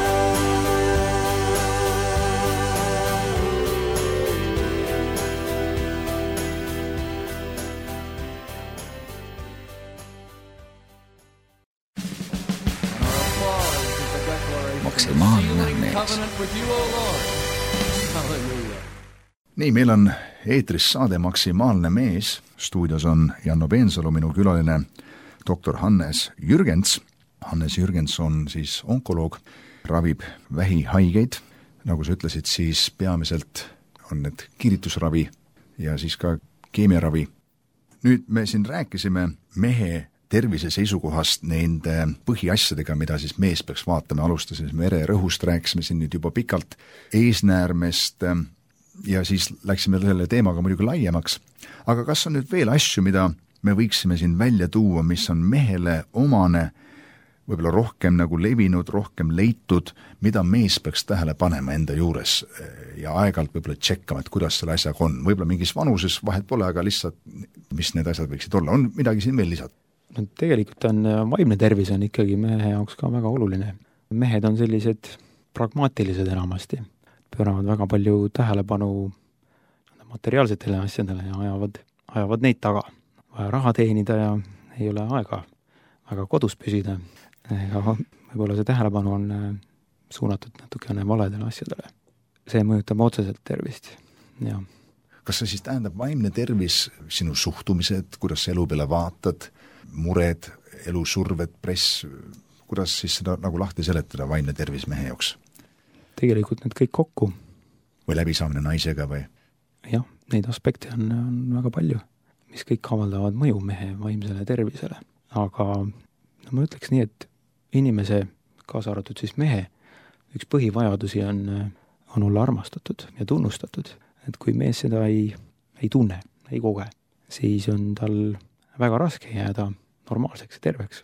Maksimaalne mees. Covenant with you, O Lord. Hallelujah. nii, meil on eetris saade Maksimaalne mees. Stuudios on Janno Peensalu, minu külaline doktor Hannes Jürgens. Hannes Jürgens on siis onkoloog, ravib vähihaigeid. Nagu sa ütlesid, siis peamiselt on need kiiritusravi ja siis ka keemiaravi. Nüüd me siin rääkisime mehe tervise seisukohast nende põhiasjadega, mida siis mees peaks vaatama. Alustasime vererõhust, rääkisime siin nüüd juba pikalt eesnäärmest ja siis läksime selle teemaga muidugi laiemaks. Aga kas on nüüd veel asju, mida me võiksime siin välja tuua, mis on mehele omane, võib-olla rohkem nagu levinud, rohkem leitud, mida mees peaks tähele panema enda juures ja aeg-ajalt võib-olla tšekkama, et kuidas selle asjaga on. Võib-olla mingis vanuses vahet pole, aga lihtsalt mis need asjad võiksid olla. On midagi siin veel lisada? No tegelikult on vaimne tervis on ikkagi mehe jaoks ka väga oluline. Mehed on sellised pragmaatilised enamasti, pööravad väga palju tähelepanu materiaalsetele asjadele ja ajavad, ajavad neid taga. Vaja raha teenida ja ei ole aega väga kodus püsida. Ega võib-olla see tähelepanu on suunatud natukene valedele asjadele. See mõjutab otseselt tervist. Ja. Kas see siis tähendab vaimne tervis, sinu suhtumised, kuidas elu peale vaatad, mured, elusurved, press, kuidas siis seda nagu lahti seletada vaimne tervis mehe jaoks? Tegelikult need kõik kokku. Või läbisaamine naisega või? Jah, neid aspekte on, on väga palju, mis kõik avaldavad mõju mehe vaimsele tervisele. Aga no ma ütleks nii, et inimese, kaasa arvatud siis mehe, üks põhivajadusi on, on olla armastatud ja tunnustatud. Et kui mees seda ei, ei tunne, ei koge, siis on tal väga raske jääda normaalseks ja terveks.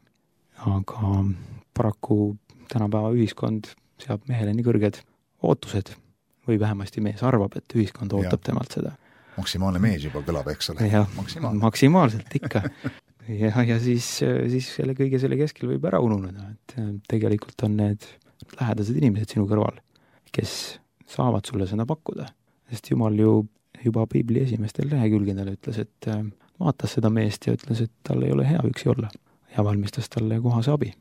Aga paraku tänapäeva ühiskond seab mehele nii kõrged ootused või vähemasti mees arvab, et ühiskond ootab ja. Temalt seda. Maksimaalne mees juba kõlab, eks ole? Jah, maksimaalne. Maksimaalselt ikka. Ja, ja siis, siis selle kõige selle keskel võib ära ununeda, et tegelikult on need lähedased inimesed sinu kõrval, kes saavad sulle seda pakkuda. Sest Jumal ju juba Piibli esimestel lehekülgedel ütles, et vaatas seda meest ja ütles, et tal ei ole hea üksi olla ja valmistas talle kohase abi.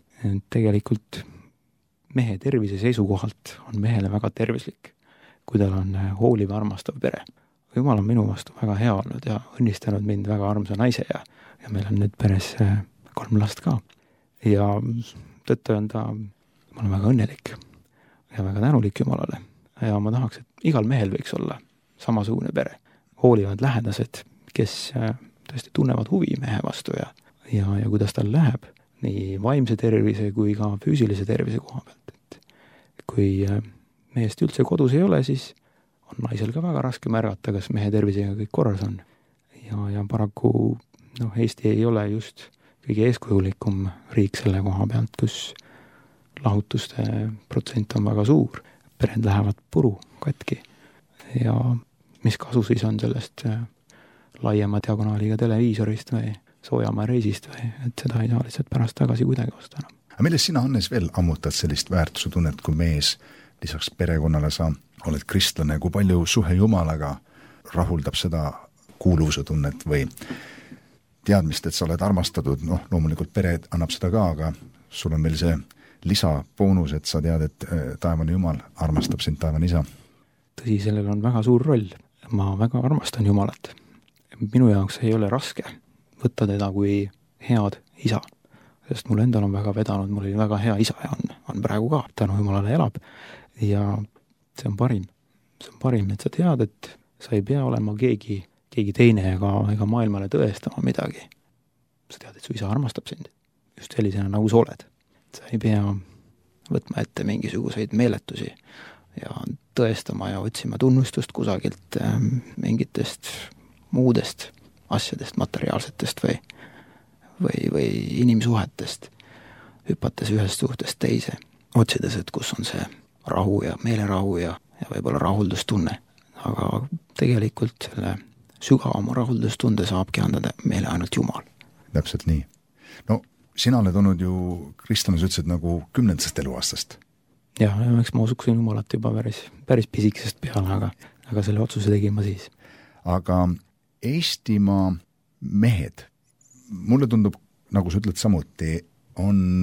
Tegelikult mehe tervise seisukohalt on mehele väga tervislik, kui tal on hooliv armastav pere. Jumal on minu vastu väga hea olnud ja õnnistanud mind väga armsa naise ja, ja meil on nüüd peres kolm last ka. Ja tõttu on ta, ma olen väga õnnelik ja väga tänulik Jumalale. Ja ma tahaks, et igal mehel võiks olla samasugune pere. Hoolivad lähedased, kes tõesti tunnevad huvi mehe vastu ja, ja, ja kuidas tal läheb nii vaimse tervise kui ka füüsilise tervise koha pealt. Et kui mehest üldse kodus ei ole, siis on naisel ka väga raske märgata, kas mehe tervisega kõik korras on. Ja, ja paraku no, Eesti ei ole just kõige eeskujulikum riik selle koha pealt, kus lahutuste protsent on väga suur. pered lähevad puru katki ja mis kasu siis on sellest laiema diagonaaliga televiisorist või soojamaa reisist või, et seda ei saa lihtsalt pärast tagasi kuidagi osta enam. aga millest sina, Hannes, veel ammutad sellist väärtuse tunnet, kui mees, lisaks perekonnale sa oled kristlane, kui palju suhe Jumalaga rahuldab seda kuuluvuse tunnet või teadmist, et sa oled armastatud, noh, loomulikult pere annab seda ka, aga sul on veel see lisaboonus, et sa tead, et taevane Jumal armastab sind, taevane isa. Tõsi, sellel on väga suur roll. Ma väga armastan Jumalat. Minu jaoks ei ole raske võtta teda kui head isa, sest mul endal on väga vedanud, mul oli väga hea isa ja on, on praegu ka, tänu Jumalale elab ja see on parim. See on parim, et sa tead, et sa ei pea olema keegi, keegi teine ega, ega maailmale tõestama midagi. Sa tead, et su isa armastab sind just sellisena, nagu sa oled. Sa ei pea võtma ette mingisuguseid meeletusi ja tõestama ja otsima tunnustust kusagilt mingitest muudest asjadest, materiaalsetest või, või, või inimsuhetest, hüpates ühest suhtest teise, otsides, et kus on see rahu ja meelerahu ja, ja võib-olla rahuldustunne. Aga tegelikult selle sügavama rahuldustunde saabki anda meile ainult Jumal. Täpselt nii. No sina oled olnud ju kristlane, sa ütlesid nagu kümnendast eluaastast. Ja, eks ma usukusin Jumalat juba päris, päris pisikesest peale, aga, aga selle otsuse tegin ma siis. Aga Eestimaa mehed, mulle tundub, nagu sa ütled samuti, on,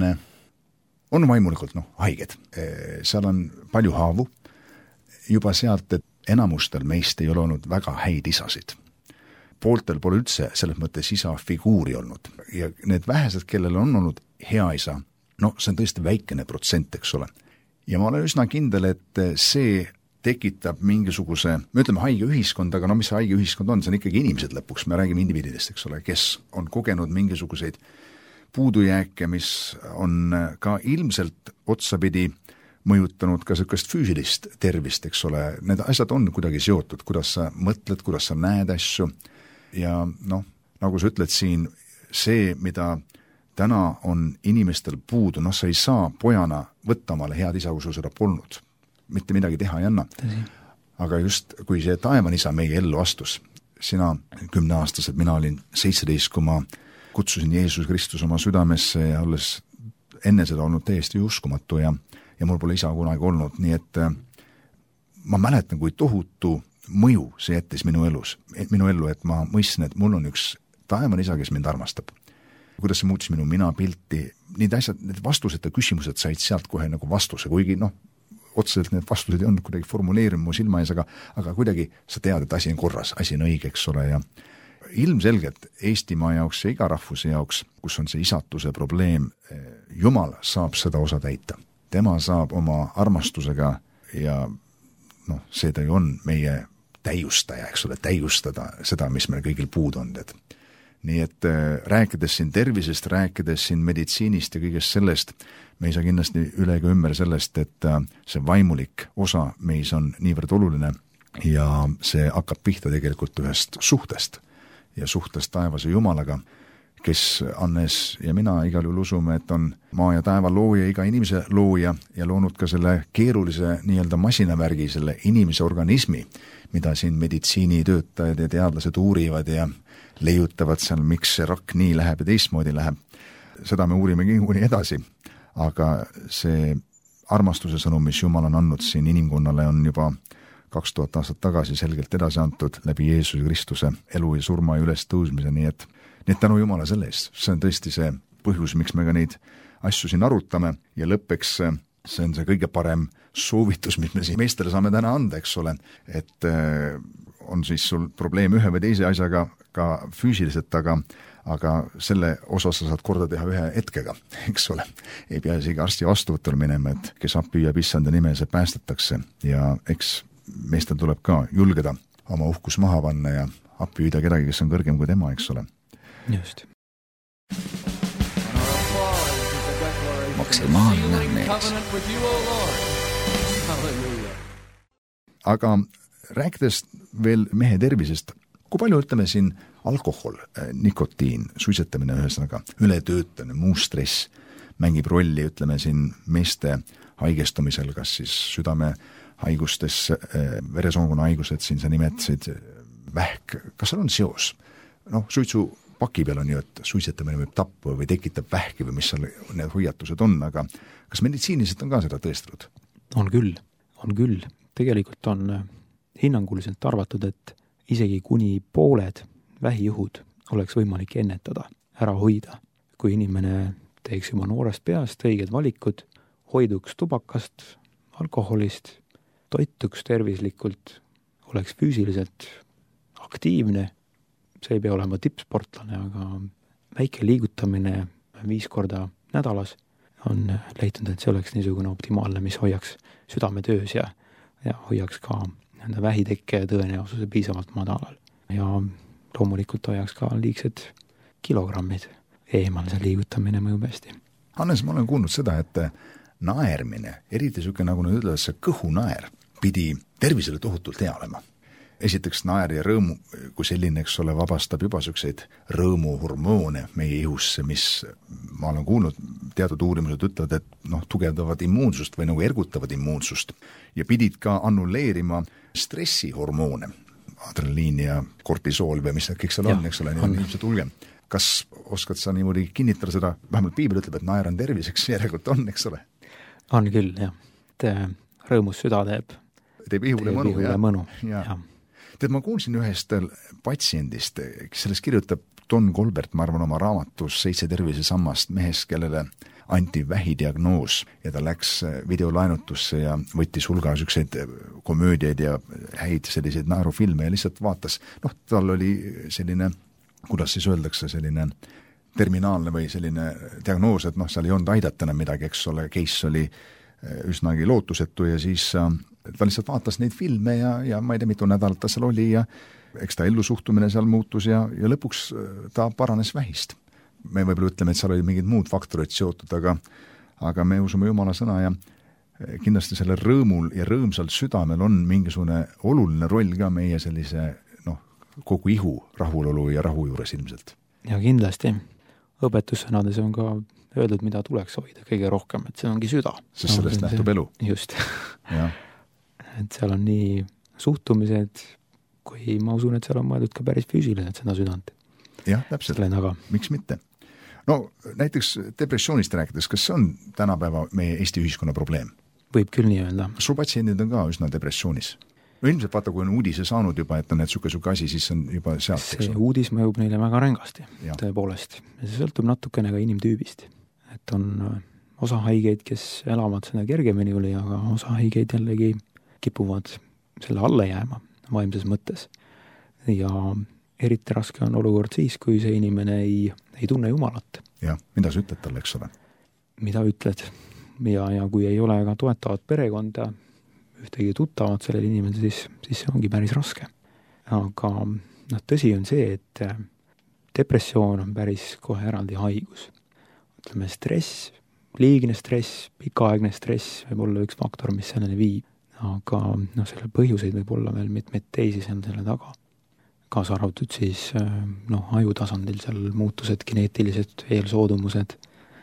on vaimulikult noh, haiged. Seal on palju haavu. Juba sealt, et enamustel meist ei ole olnud väga häid isasid. Pooltel pole üldse selles mõttes isa figuuri olnud. Ja need vähesed, kellel on olnud hea isa, no see on tõesti väikene protsent, eks ole. Ja ma olen üsna kindel, et see tekitab mingisuguse, me ütleme haige ühiskond, aga no mis see haige ühiskond on, see on ikkagi inimesed lõpuks, me räägime indiviididest, eks ole, kes on kogenud mingisuguseid puudujääke, mis on ka ilmselt otsapidi mõjutanud ka sellist füüsilist tervist, eks ole, need asjad on kuidagi seotud, kuidas sa mõtled, kuidas sa näed asju ja noh, nagu sa ütled siin, see, mida täna on inimestel puudu, noh sa ei saa pojana võtta omale head isa, kui sul seda polnud. Mitte midagi teha ei anna. Tõsi. Aga just, kui see taevane isa meie ellu astus, sina kümneaastased, mina olin seitseteist, kui ma kutsusin Jeesus Kristus oma südamesse ja olles enne seda olnud täiesti uskumatu ja, ja mul pole isa kunagi olnud, nii et ma mäletan, kui tohutu mõju see jättis minu elus, minu ellu, et ma mõistsin, et mul on üks taevane isa, kes mind armastab. Kuidas see muutis minu mina pilti, need asjad, need vastused ja küsimused said sealt kohe nagu vastuse, kuigi noh, otseselt need vastused ei olnud kuidagi formuleerinud mu silma ees, aga, aga kuidagi sa tead, et asi on korras, asi on õige, eks ole, ja ilmselgelt Eestimaa jaoks ja iga rahvuse jaoks, kus on see isatuse probleem, Jumal saab seda osa täita. Tema saab oma armastusega ja noh, see ta ju on meie täiustaja, eks ole, täiustada seda, mis meil kõigil puud on, et nii et rääkides siin tervisest, rääkides siin meditsiinist ja kõigest sellest, me ei saa kindlasti üle ega ümber sellest, et see vaimulik osa meis on niivõrd oluline ja see hakkab pihta tegelikult ühest suhtest ja suhtest taevase Jumalaga, kes Hannes ja mina igal juhul usume, et on maa ja taeva looja, iga inimese looja ja loonud ka selle keerulise nii-öelda masinavärgi, selle inimese organismi, mida siin meditsiinitöötajad ja teadlased uurivad ja leiutavad seal, miks see rakk nii läheb ja teistmoodi läheb. Seda me uurime kuni edasi, aga see armastuse sõnum, mis Jumal on andnud siin inimkonnale, on juba kaks tuhat aastat tagasi selgelt edasi antud läbi Jeesuse Kristuse elu ja surma ja üles tõusmise, nii et, nii et tänu Jumala selle eest. See on tõesti see põhjus, miks me ka neid asju siin arutame ja lõppeks see on see kõige parem soovitus, mis me siin meestele saame täna anda, eks ole, et on siis sul probleem ühe või teise asjaga ka füüsiliselt, aga, aga selle osas sa saad korda teha ühe hetkega, eks ole. Ei pea isegi arsti vastuvõtul minema, et kes appi hüüab issanda nime, see päästetakse ja eks meestel tuleb ka julgeda oma uhkus maha panna ja appi hüüda kedagi, kes on kõrgem kui tema, eks ole. Just. Maksimaalne mees. Aga rääkides veel mehe tervisest, kui palju ütleme siin alkohol, nikotiin, suitsetamine ühesõnaga, ületöötamine, muu stress mängib rolli, ütleme siin meeste haigestumisel, kas siis südame haigustes, veresoonkonna haigused, siin sa nimetasid, vähk, kas seal on seos? Noh, suitsu paki peal on ju, et suitsetamine võib tappa või tekitab vähki või mis seal need hoiatused on, aga kas meditsiiniliselt on ka seda tõestatud? On küll, on küll. Tegelikult on hinnanguliselt arvatud, et isegi kuni pooled vähijuhud oleks võimalik ennetada, ära hoida. Kui inimene teeks juba noorest peast õiged valikud, hoiduks tubakast, alkoholist, toituks tervislikult, oleks füüsiliselt aktiivne, see ei pea olema tippsportlane, aga väike liigutamine viis korda nädalas on leitud, et see oleks niisugune optimaalne, mis hoiaks südame töös ja, ja hoiaks ka nende vähitekke tõenäosuse piisavalt madalal. Ja loomulikult hoiaks ka liigsed kilogrammid eemal, see liigutamine mõjub hästi. Hannes, ma olen kuulnud seda, et naermine, eriti niisugune, nagu nad ütlevad, see kõhunaer pidi tervisele tohutult hea olema. Esiteks naer ja rõõmu, kui selline, eks ole, vabastab juba niisuguseid rõõmuhormoone meie ihusse, mis ma olen kuulnud, teatud uurimused ütlevad, et noh, tugevdavad immuunsust või nagu ergutavad immuunsust ja pidid ka annulleerima stressihormoone, adrenaliin ja kortisool või mis kõik seal ja, on, eks ole, nii on ilmselt hulgem. Kas oskad sa niimoodi kinnitada seda, vähemalt piibel ütleb, et naer on terviseks, järelikult on, eks ole? On küll, jah. Et rõõmus süda teeb, teeb ihule mõnu. Ihule mõnu. Ja. Ja. Tead, ma kuulsin ühest patsiendist, kes sellest kirjutab Don Colbert, ma arvan, oma raamatus Seitse tervise sammast mehest, kellele anti vähidiagnoos ja ta läks videolaenutusse ja võttis hulga niisuguseid komöödiaid ja häid selliseid naerufilme ja lihtsalt vaatas, noh, tal oli selline, kuidas siis öeldakse, selline terminaalne või selline diagnoos, et noh, seal ei olnud aidata enam midagi, eks ole, case oli üsnagi lootusetu ja siis ta lihtsalt vaatas neid filme ja, ja ma ei tea, mitu nädalat ta seal oli ja eks ta ellusuhtumine seal muutus ja, ja lõpuks ta paranes vähist. Me võib-olla ütleme, et seal oli mingid muud faktorid seotud, aga, aga me usume Jumala sõna ja kindlasti selle rõõmul ja rõõmsal südamel on mingisugune oluline roll ka meie sellise noh, kogu ihu rahulolu ja rahu juures ilmselt. Ja kindlasti. Õpetussõnades on ka öeldud, mida tuleks hoida kõige rohkem, et see ongi süda. Sest sellest no, nähtub elu. Just. Et seal on nii suhtumised, kui ma usun, et seal on mõeldud ka päris füüsiliselt seda südant. Jah, täpselt. Miks mitte? No näiteks depressioonist rääkides, kas see on tänapäeva meie Eesti ühiskonna probleem? Võib küll nii öelda. Kas sul patsiendid on ka üsna depressioonis? No ilmselt vaata, kui on uudise saanud juba, et on need suke-suke asi, siis on juba sealt. See uudis mõjub neile väga rängasti, ja. Tõepoolest. Ja see sõltub natukene ka inimtüübist. Et on osa haigeid, kes elavad seda kergemini üle, aga osa haigeid jällegi kipuvad selle alle jääma vaimses mõttes. Ja eriti raske on olukord siis, kui see inimene ei, ei tunne Jumalat. Ja, mida sa ütled talle, eks ole? Mida ütled? Ja, ja kui ei ole ka toetavat perekonda, ühtegi tuttavat sellel inimesel, siis, siis see ongi päris raske. Aga no, tõsi on see, et depressioon on päris kohe eraldi haigus. Ütleme, stress, liigne stress, pikaaegne stress võib olla üks faktor, mis sellele viib. Aga no, selle põhjuseid võib olla veel mitmeid teisi seal selle taga. Kaasa arvatud siis no, ajutasandil seal muutused, geneetilised eelsoodumused,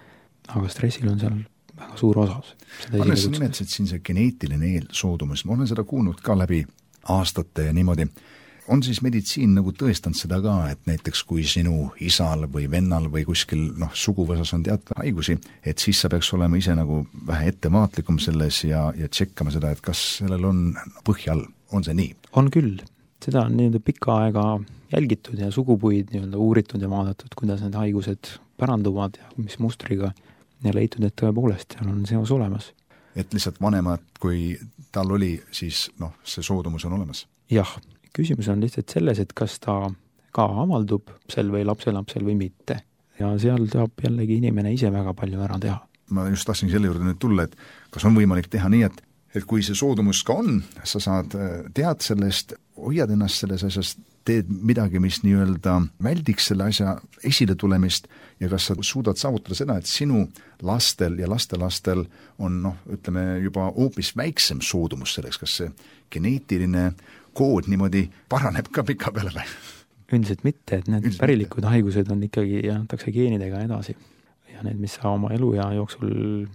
aga stressil on seal väga suur osas. Hannes, sa nimetasid siin see geneetiline eelsoodumus, ma olen seda kuulnud ka läbi aastate ja niimoodi. On siis meditsiin nagu tõestanud seda ka, et näiteks kui sinu isal või vennal või kuskil noh, suguvõsas on teatud haigusi, et siis sa peaks olema ise nagu vähe ettevaatlikum selles ja, ja tšekkama seda, et kas sellel on põhjal, on see nii? On küll. Seda on nii-öelda pikka aega jälgitud ja sugupuid nii-öelda uuritud ja vaadatud, kuidas need haigused päranduvad ja mis mustriga ja leitud, et tõepoolest seal on seos olemas. Et lihtsalt vanemad, kui tal oli, siis noh, see soodumus on olemas? Jah. Küsimus on lihtsalt selles, et kas ta ka avaldub sel või lapselapsel või mitte. Ja seal saab jällegi inimene ise väga palju ära teha. Ma just tahtsin selle juurde nüüd tulla, et kas on võimalik teha nii, et, et kui see soodumus ka on, sa saad tead sellest, hoiad ennast selles asjas, teed midagi, mis nii-öelda väldiks selle asja esile tulemist ja kas sa suudad saavutada seda, et sinu lastel ja lastelastel on, noh, ütleme juba hoopis väiksem soodumus selleks, kas see geneetiline kood niimoodi paraneb ka pika peale või? Üldiselt mitte, et need Üldiselt pärilikud mitte. Haigused on ikkagi, antakse geenidega edasi. Ja need, mis sa oma eluea jooksul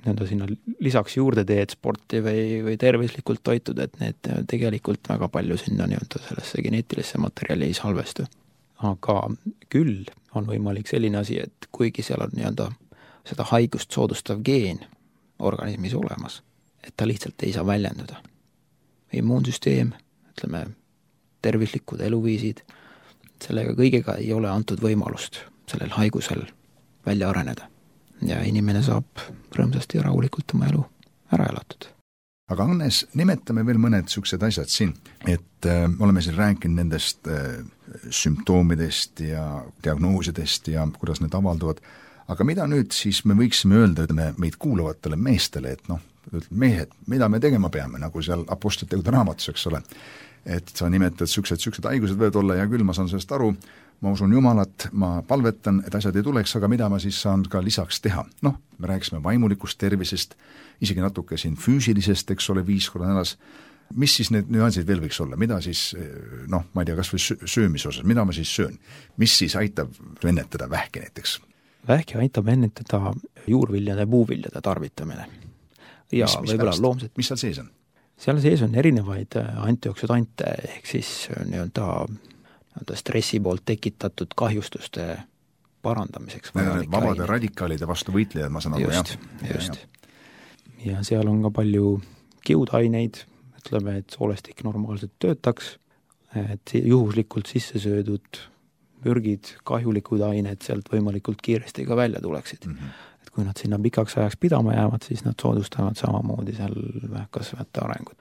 nii-öelda sinna lisaks juurde teed sporti või, või tervislikult toitud, et need tegelikult väga palju sinna nii-öelda sellesse geneetilisse materjali ei salvestu. Aga küll on võimalik selline asi, et kuigi seal on nii-öelda seda haigust soodustav geen organismis olemas, et ta lihtsalt ei saa väljenduda. Immuunsüsteem, ütleme, tervislikud eluviisid, sellega kõigega ei ole antud võimalust sellel haigusel välja areneda. Ja inimene saab rõõmsasti ja rahulikult oma elu ära elatud. Aga Hannes, nimetame veel mõned siuksed asjad siin, et äh, oleme siin rääkinud nendest äh, sümptoomidest ja diagnoosidest ja kuidas need avalduvad, aga mida nüüd siis me võiksime öelda me, meid kuulavatele meestele, et noh, mehed, mida me tegema peame, nagu seal apostlite raamatus, eks ole, et sa nimetad siuksed, siuksed haigused võivad olla ja küll ma saan sellest aru, ma usun Jumalat, ma palvetan, et asjad ei tuleks, aga mida ma siis saan ka lisaks teha? Noh, me rääkisime vaimulikust tervisest, isegi natuke siin füüsilisest, eks ole, viis korda nädalas. Mis siis need nüansid veel võiks olla? Mida siis, noh, ma ei tea, kas või söömise osas, mida ma siis söön? Mis siis aitab ennetada vähki näiteks? Vähki aitab ennetada juurviljade, puuviljade tarvitamine. Ja mis, mis võib-olla loomsed. Mis seal sees on? Seal sees on erinevaid antioksidante, ehk siis nii-öelda stressi poolt tekitatud kahjustuste parandamiseks. Vabade aine. Radikaalide vastu võitlejad, ma saan aru, just, jah. Just. Ja, ja seal on ka palju kiudaineid, ütleme, et soolestik normaalselt töötaks, et juhuslikult sisse söödud mürgid, kahjulikud ained sealt võimalikult kiiresti ka välja tuleksid. Mm -hmm. Et kui nad sinna pikaks ajaks pidama jäävad, siis nad soodustavad samamoodi seal vähkkasvate arengut.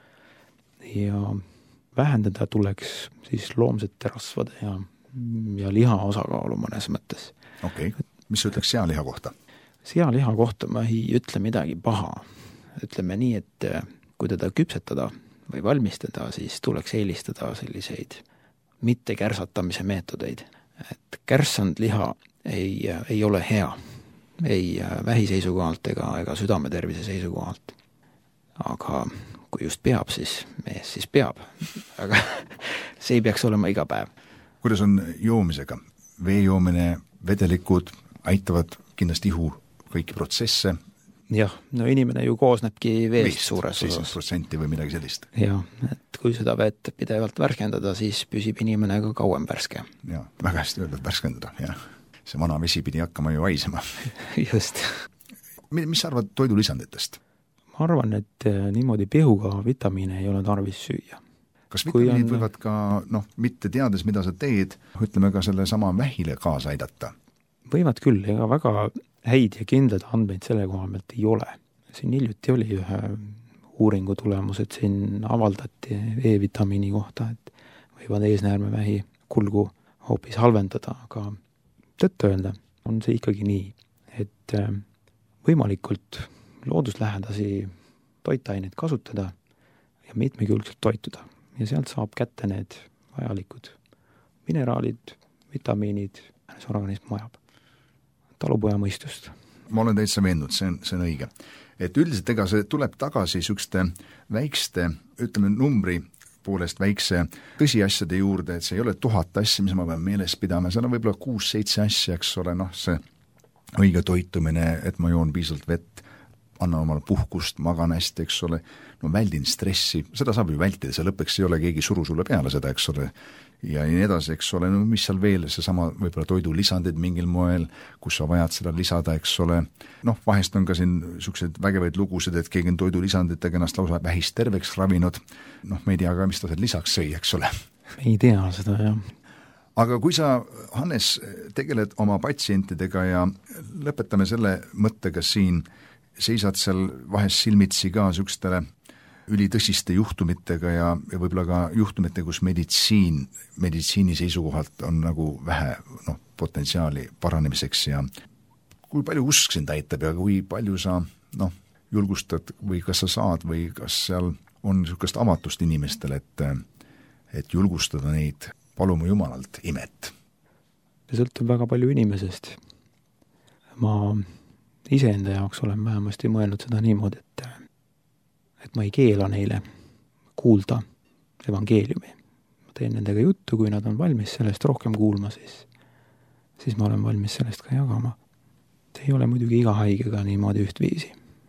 Ja vähendada tuleks siis loomsete rasvade ja, ja liha osakaalu mõnes mõttes. Okei, okay. Mis sa ütleks sealiha kohta? Sealiha kohta ma ei ütle midagi paha. Ütleme nii, et kui teda küpsetada või valmistada, siis tuleks eelistada selliseid mitte kärsatamise meetodeid. Et kärsand liha ei, ei ole hea, ei vähi seisukohalt ega, ega südametervise seisukohalt. Aga kui just peab, siis mees siis peab. Aga see ei peaks olema iga päev. Kuidas on joomisega? Vee joomine, vedelikud aitavad kindlasti ihu kõiki protsesse. Jah, no inimene ju koosnebki veest Vist, suures osas. seitsekümmend protsenti või midagi sellist. Jah, et kui seda vett pidevalt värskendada, siis püsib inimene ka kauem värske. Jah, väga hästi öeldud värskendada, jah. See vana vesi pidi hakkama ju haisema. Just. Mis sa arvad toidulisanditest? Ma arvan, et niimoodi pehuga vitamiine ei ole tarvis süüa. Kas vitamiinid on... võivad ka, noh, mitte teades, mida sa teed, ütleme ka selle sama vähile kaasa aidata? Võivad küll, ega väga häid ja kindlad andmeid selle koha pealt ei ole. Siin hiljuti oli ühe uuringu tulemus, et siin avaldati E-vitamiini kohta, et võivad eesnäärmevähi kulgu hoopis halvendada, aga tõtt öelda on see ikkagi nii, et võimalikult looduslähedasi toitaineid kasutada ja mitmekülgselt toituda. Ja sealt saab kätte need vajalikud mineraalid, vitamiinid, see organism vajab. Talupoja mõistust. Ma olen täitsa veendunud, see on, see on õige. Et üldiselt ega see tuleb tagasi sükste väikste, ütleme numbri poolest väikse tõsiasjade juurde, et see ei ole tuhat asja, mis ma pean meeles pidama, seal on võib-olla kuus-seitse asja, eks ole, noh see õige toitumine, et ma joon piisavalt vett, anna omale puhkust, magan hästi, eks ole, no väldin stressi, seda saab ju vältida, see lõpuks ei ole keegi suru sulle peale seda, eks ole, ja nii edasi, eks ole, no mis seal veel, see sama võib-olla toidulisandid mingil moel, kus sa vajad seda lisada, eks ole, noh, vahest on ka siin niisugused vägevaid lugusid, et keegi on toidulisanditega ennast lausa vähist terveks ravinud, noh, me ei tea ka, mis ta seal lisaks sõi, eks ole. Ei tea seda, jah. Aga kui sa, Hannes, tegeled oma patsientidega ja lõpetame selle mõttega siin, seisad seal vahest silmitsi ka niisugustele ülitõsiste juhtumitega ja, ja võib-olla ka juhtumitega, kus meditsiin, meditsiini seisukohalt on nagu vähe noh, potentsiaali paranemiseks ja kui palju usk sind aitab ja kui palju sa noh, julgustad või kas sa saad või kas seal on niisugust avatust inimestele, et, et julgustada neid paluma Jumalalt imet? See sõltub väga palju inimesest. Ma iseenda jaoks olen vähemasti mõelnud seda niimoodi, et, et ma ei keela neile kuulda evangeeliumi. Ma teen nendega juttu, kui nad on valmis sellest rohkem kuulma, siis, siis ma olen valmis sellest ka jagama. See ei ole muidugi iga haigega niimoodi ühtviisi.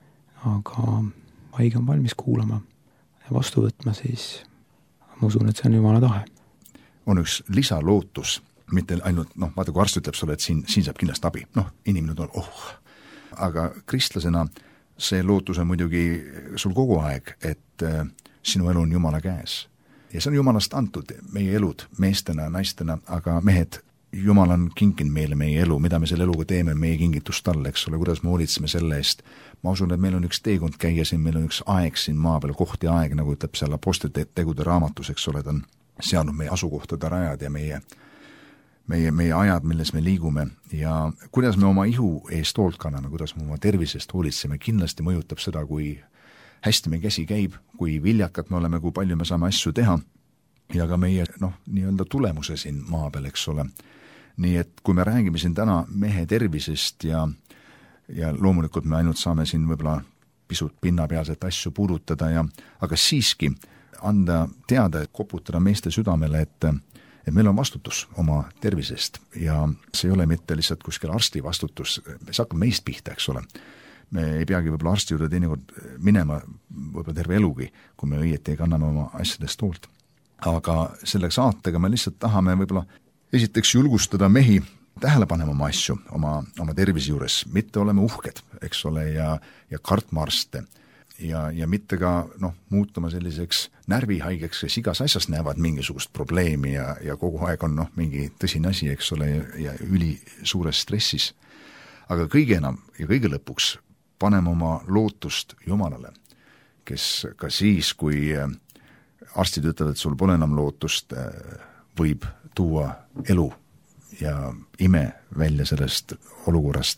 aga haige on valmis kuulama ja vastu võtma, siis ma usun, et see on Jumala tahe. On üks lisalootus, mitte ainult, noh, vaata, kui arst ütleb sulle, et siin, siin saab kindlasti abi, noh, inimene tuleb, oh, aga kristlasena see lootus on muidugi sul kogu aeg, et äh, sinu elu on Jumala käes. Ja see on Jumalast antud, meie elud, meestena, naistena, aga mehed, Jumal on kinkinud meile meie elu, mida me selle eluga teeme, meie kingitus talle, eks ole, kuidas me hoolitseme selle eest. Ma usun, et meil on üks teekond käia siin, meil on üks aeg siin maa peal, koht ja aeg, nagu ütleb seal apostlite tegude raamatus, eks ole, ta on seadnud meie asukohtade rajad ja meie, meie, meie ajad, milles me liigume ja kuidas me oma ihu eest hoolt kanname, kuidas me oma tervisest hoolitseme, kindlasti mõjutab seda, kui hästi me käsi käib, kui viljakad me oleme, kui palju me saame asju teha ja ka meie, noh, nii-öelda tulemuse siin maa peal, eks ole. Nii et kui me räägime siin täna mehe tervisest ja, ja loomulikult me ainult saame siin võib-olla pisut pinnapealset asju puudutada ja, aga siiski anda teada, et koputada meeste südamele, et, et meil on vastutus oma tervisest ja see ei ole mitte lihtsalt kuskil arsti vastutus, see hakkab meist pihta, eks ole. Me ei peagi võib-olla arsti juurde teinekord minema võib-olla terve elugi, kui me õieti kanname oma asjadest hoolt. Aga selleks saatega me lihtsalt tahame võib-olla esiteks julgustada mehi tähele panema oma asju, oma, oma tervise juures, mitte oleme uhked, eks ole, ja, ja kartma arste ja, ja mitte ka noh, muutuma selliseks närvihaigeks, kes igas asjas näevad mingisugust probleemi ja, ja kogu aeg on noh, mingi tõsine asi, eks ole, ja, ja üli suures stressis. Aga kõige enam ja kõige lõpuks paneme oma lootust Jumalale, kes ka siis, kui arstid ütlevad, et sul pole enam lootust, võib tuua elu ja ime välja sellest olukorrast.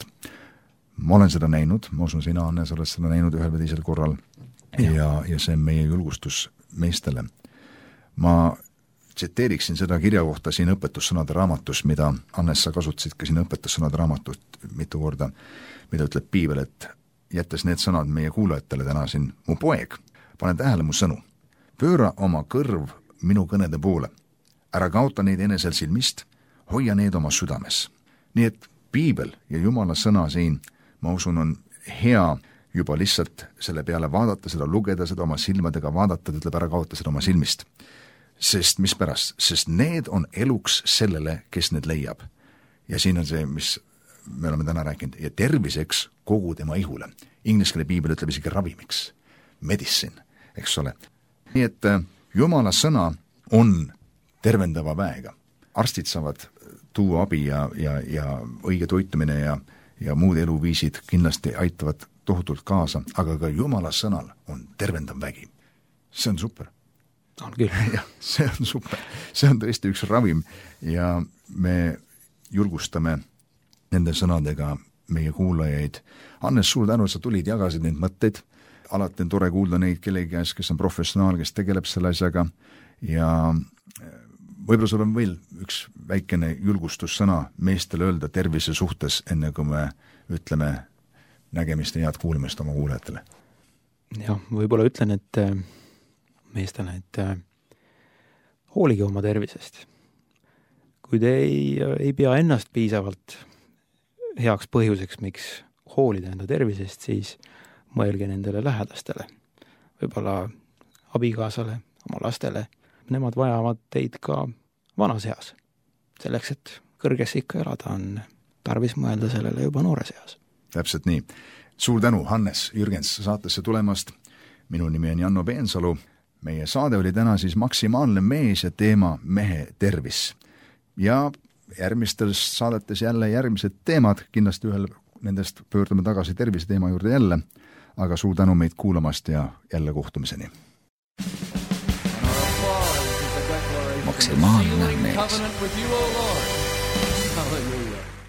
Ma olen seda näinud, ma usun, sina, Anne, sa oled seda näinud ühel või teisel korral ja, ja, ja see on meie julgustus meestele. Ma tsiteeriksin seda kirja kohta siin õpetussõnade raamatus, mida Annes, sa kasutasid ka siin õpetussõnade raamatut mitu korda, mida ütleb Piibel, et jättes need sõnad meie kuulajatele täna siin, mu poeg, pane tähele mu sõnu, pööra oma kõrv minu kõnede poole, ära kaota neid enesel silmist, hoia need oma südames. Nii et Piibel ja Jumala sõna siin, ma usun, on hea juba lihtsalt selle peale vaadata, seda lugeda, seda oma silmadega vaadata, ta ütleb, ära kaota seda oma silmist. Sest mis pärast? Sest need on eluks sellele, kes need leiab. Ja siin on see, mis me oleme täna rääkinud, ja terviseks kogu tema ihule. Ingliskeele Piibel ütleb isegi ravimiks, medicine, eks ole. Nii et Jumala sõna on tervendava väega. Arstid saavad tuua abi ja, ja, ja õige toitumine ja, ja muud eluviisid kindlasti aitavad tohutult kaasa, aga ka Jumala sõnal on tervendav vägi. See on super. On küll. Ja, see on super. See on tõesti üks ravim ja me julgustame nende sõnadega meie kuulajaid. Hannes, suur tänu, et sa tulid, jagasid neid mõtteid. Alati on tore kuulda neid kellegi käes, kes on professionaal, kes tegeleb selle asjaga ja võib-olla sul on veel üks väikene julgustussõna meestele öelda tervise suhtes, enne kui me ütleme nägemist ja head kuulimist oma kuulajatele. Jah, võib-olla ütlen, et meestele, et hoolige oma tervisest. Kui te ei, ei pea ennast piisavalt heaks põhjuseks, miks hoolida enda tervisest, siis mõelge nendele lähedastele. Võib-olla abikaasale, oma lastele. Nemad vajavad teid ka vanas eas. Selleks, et kõrges ikka elada, on tarvis mõelda sellele juba noores eas. Täpselt nii. Suur tänu, Hannes Jürgens, saatesse tulemast. Minu nimi on Janno Peensalu. Meie saade oli täna siis maksimaalne mees ja teema mehe tervis. Ja järgmistes saadetes jälle järgmised teemad. Kindlasti ühel nendest pöördume tagasi tervise teema juurde jälle. Aga suur tänu meid kuulamast ja jälle kohtumiseni. Maksimaalne mees. Covenant with you, O Lord. Hallelujah.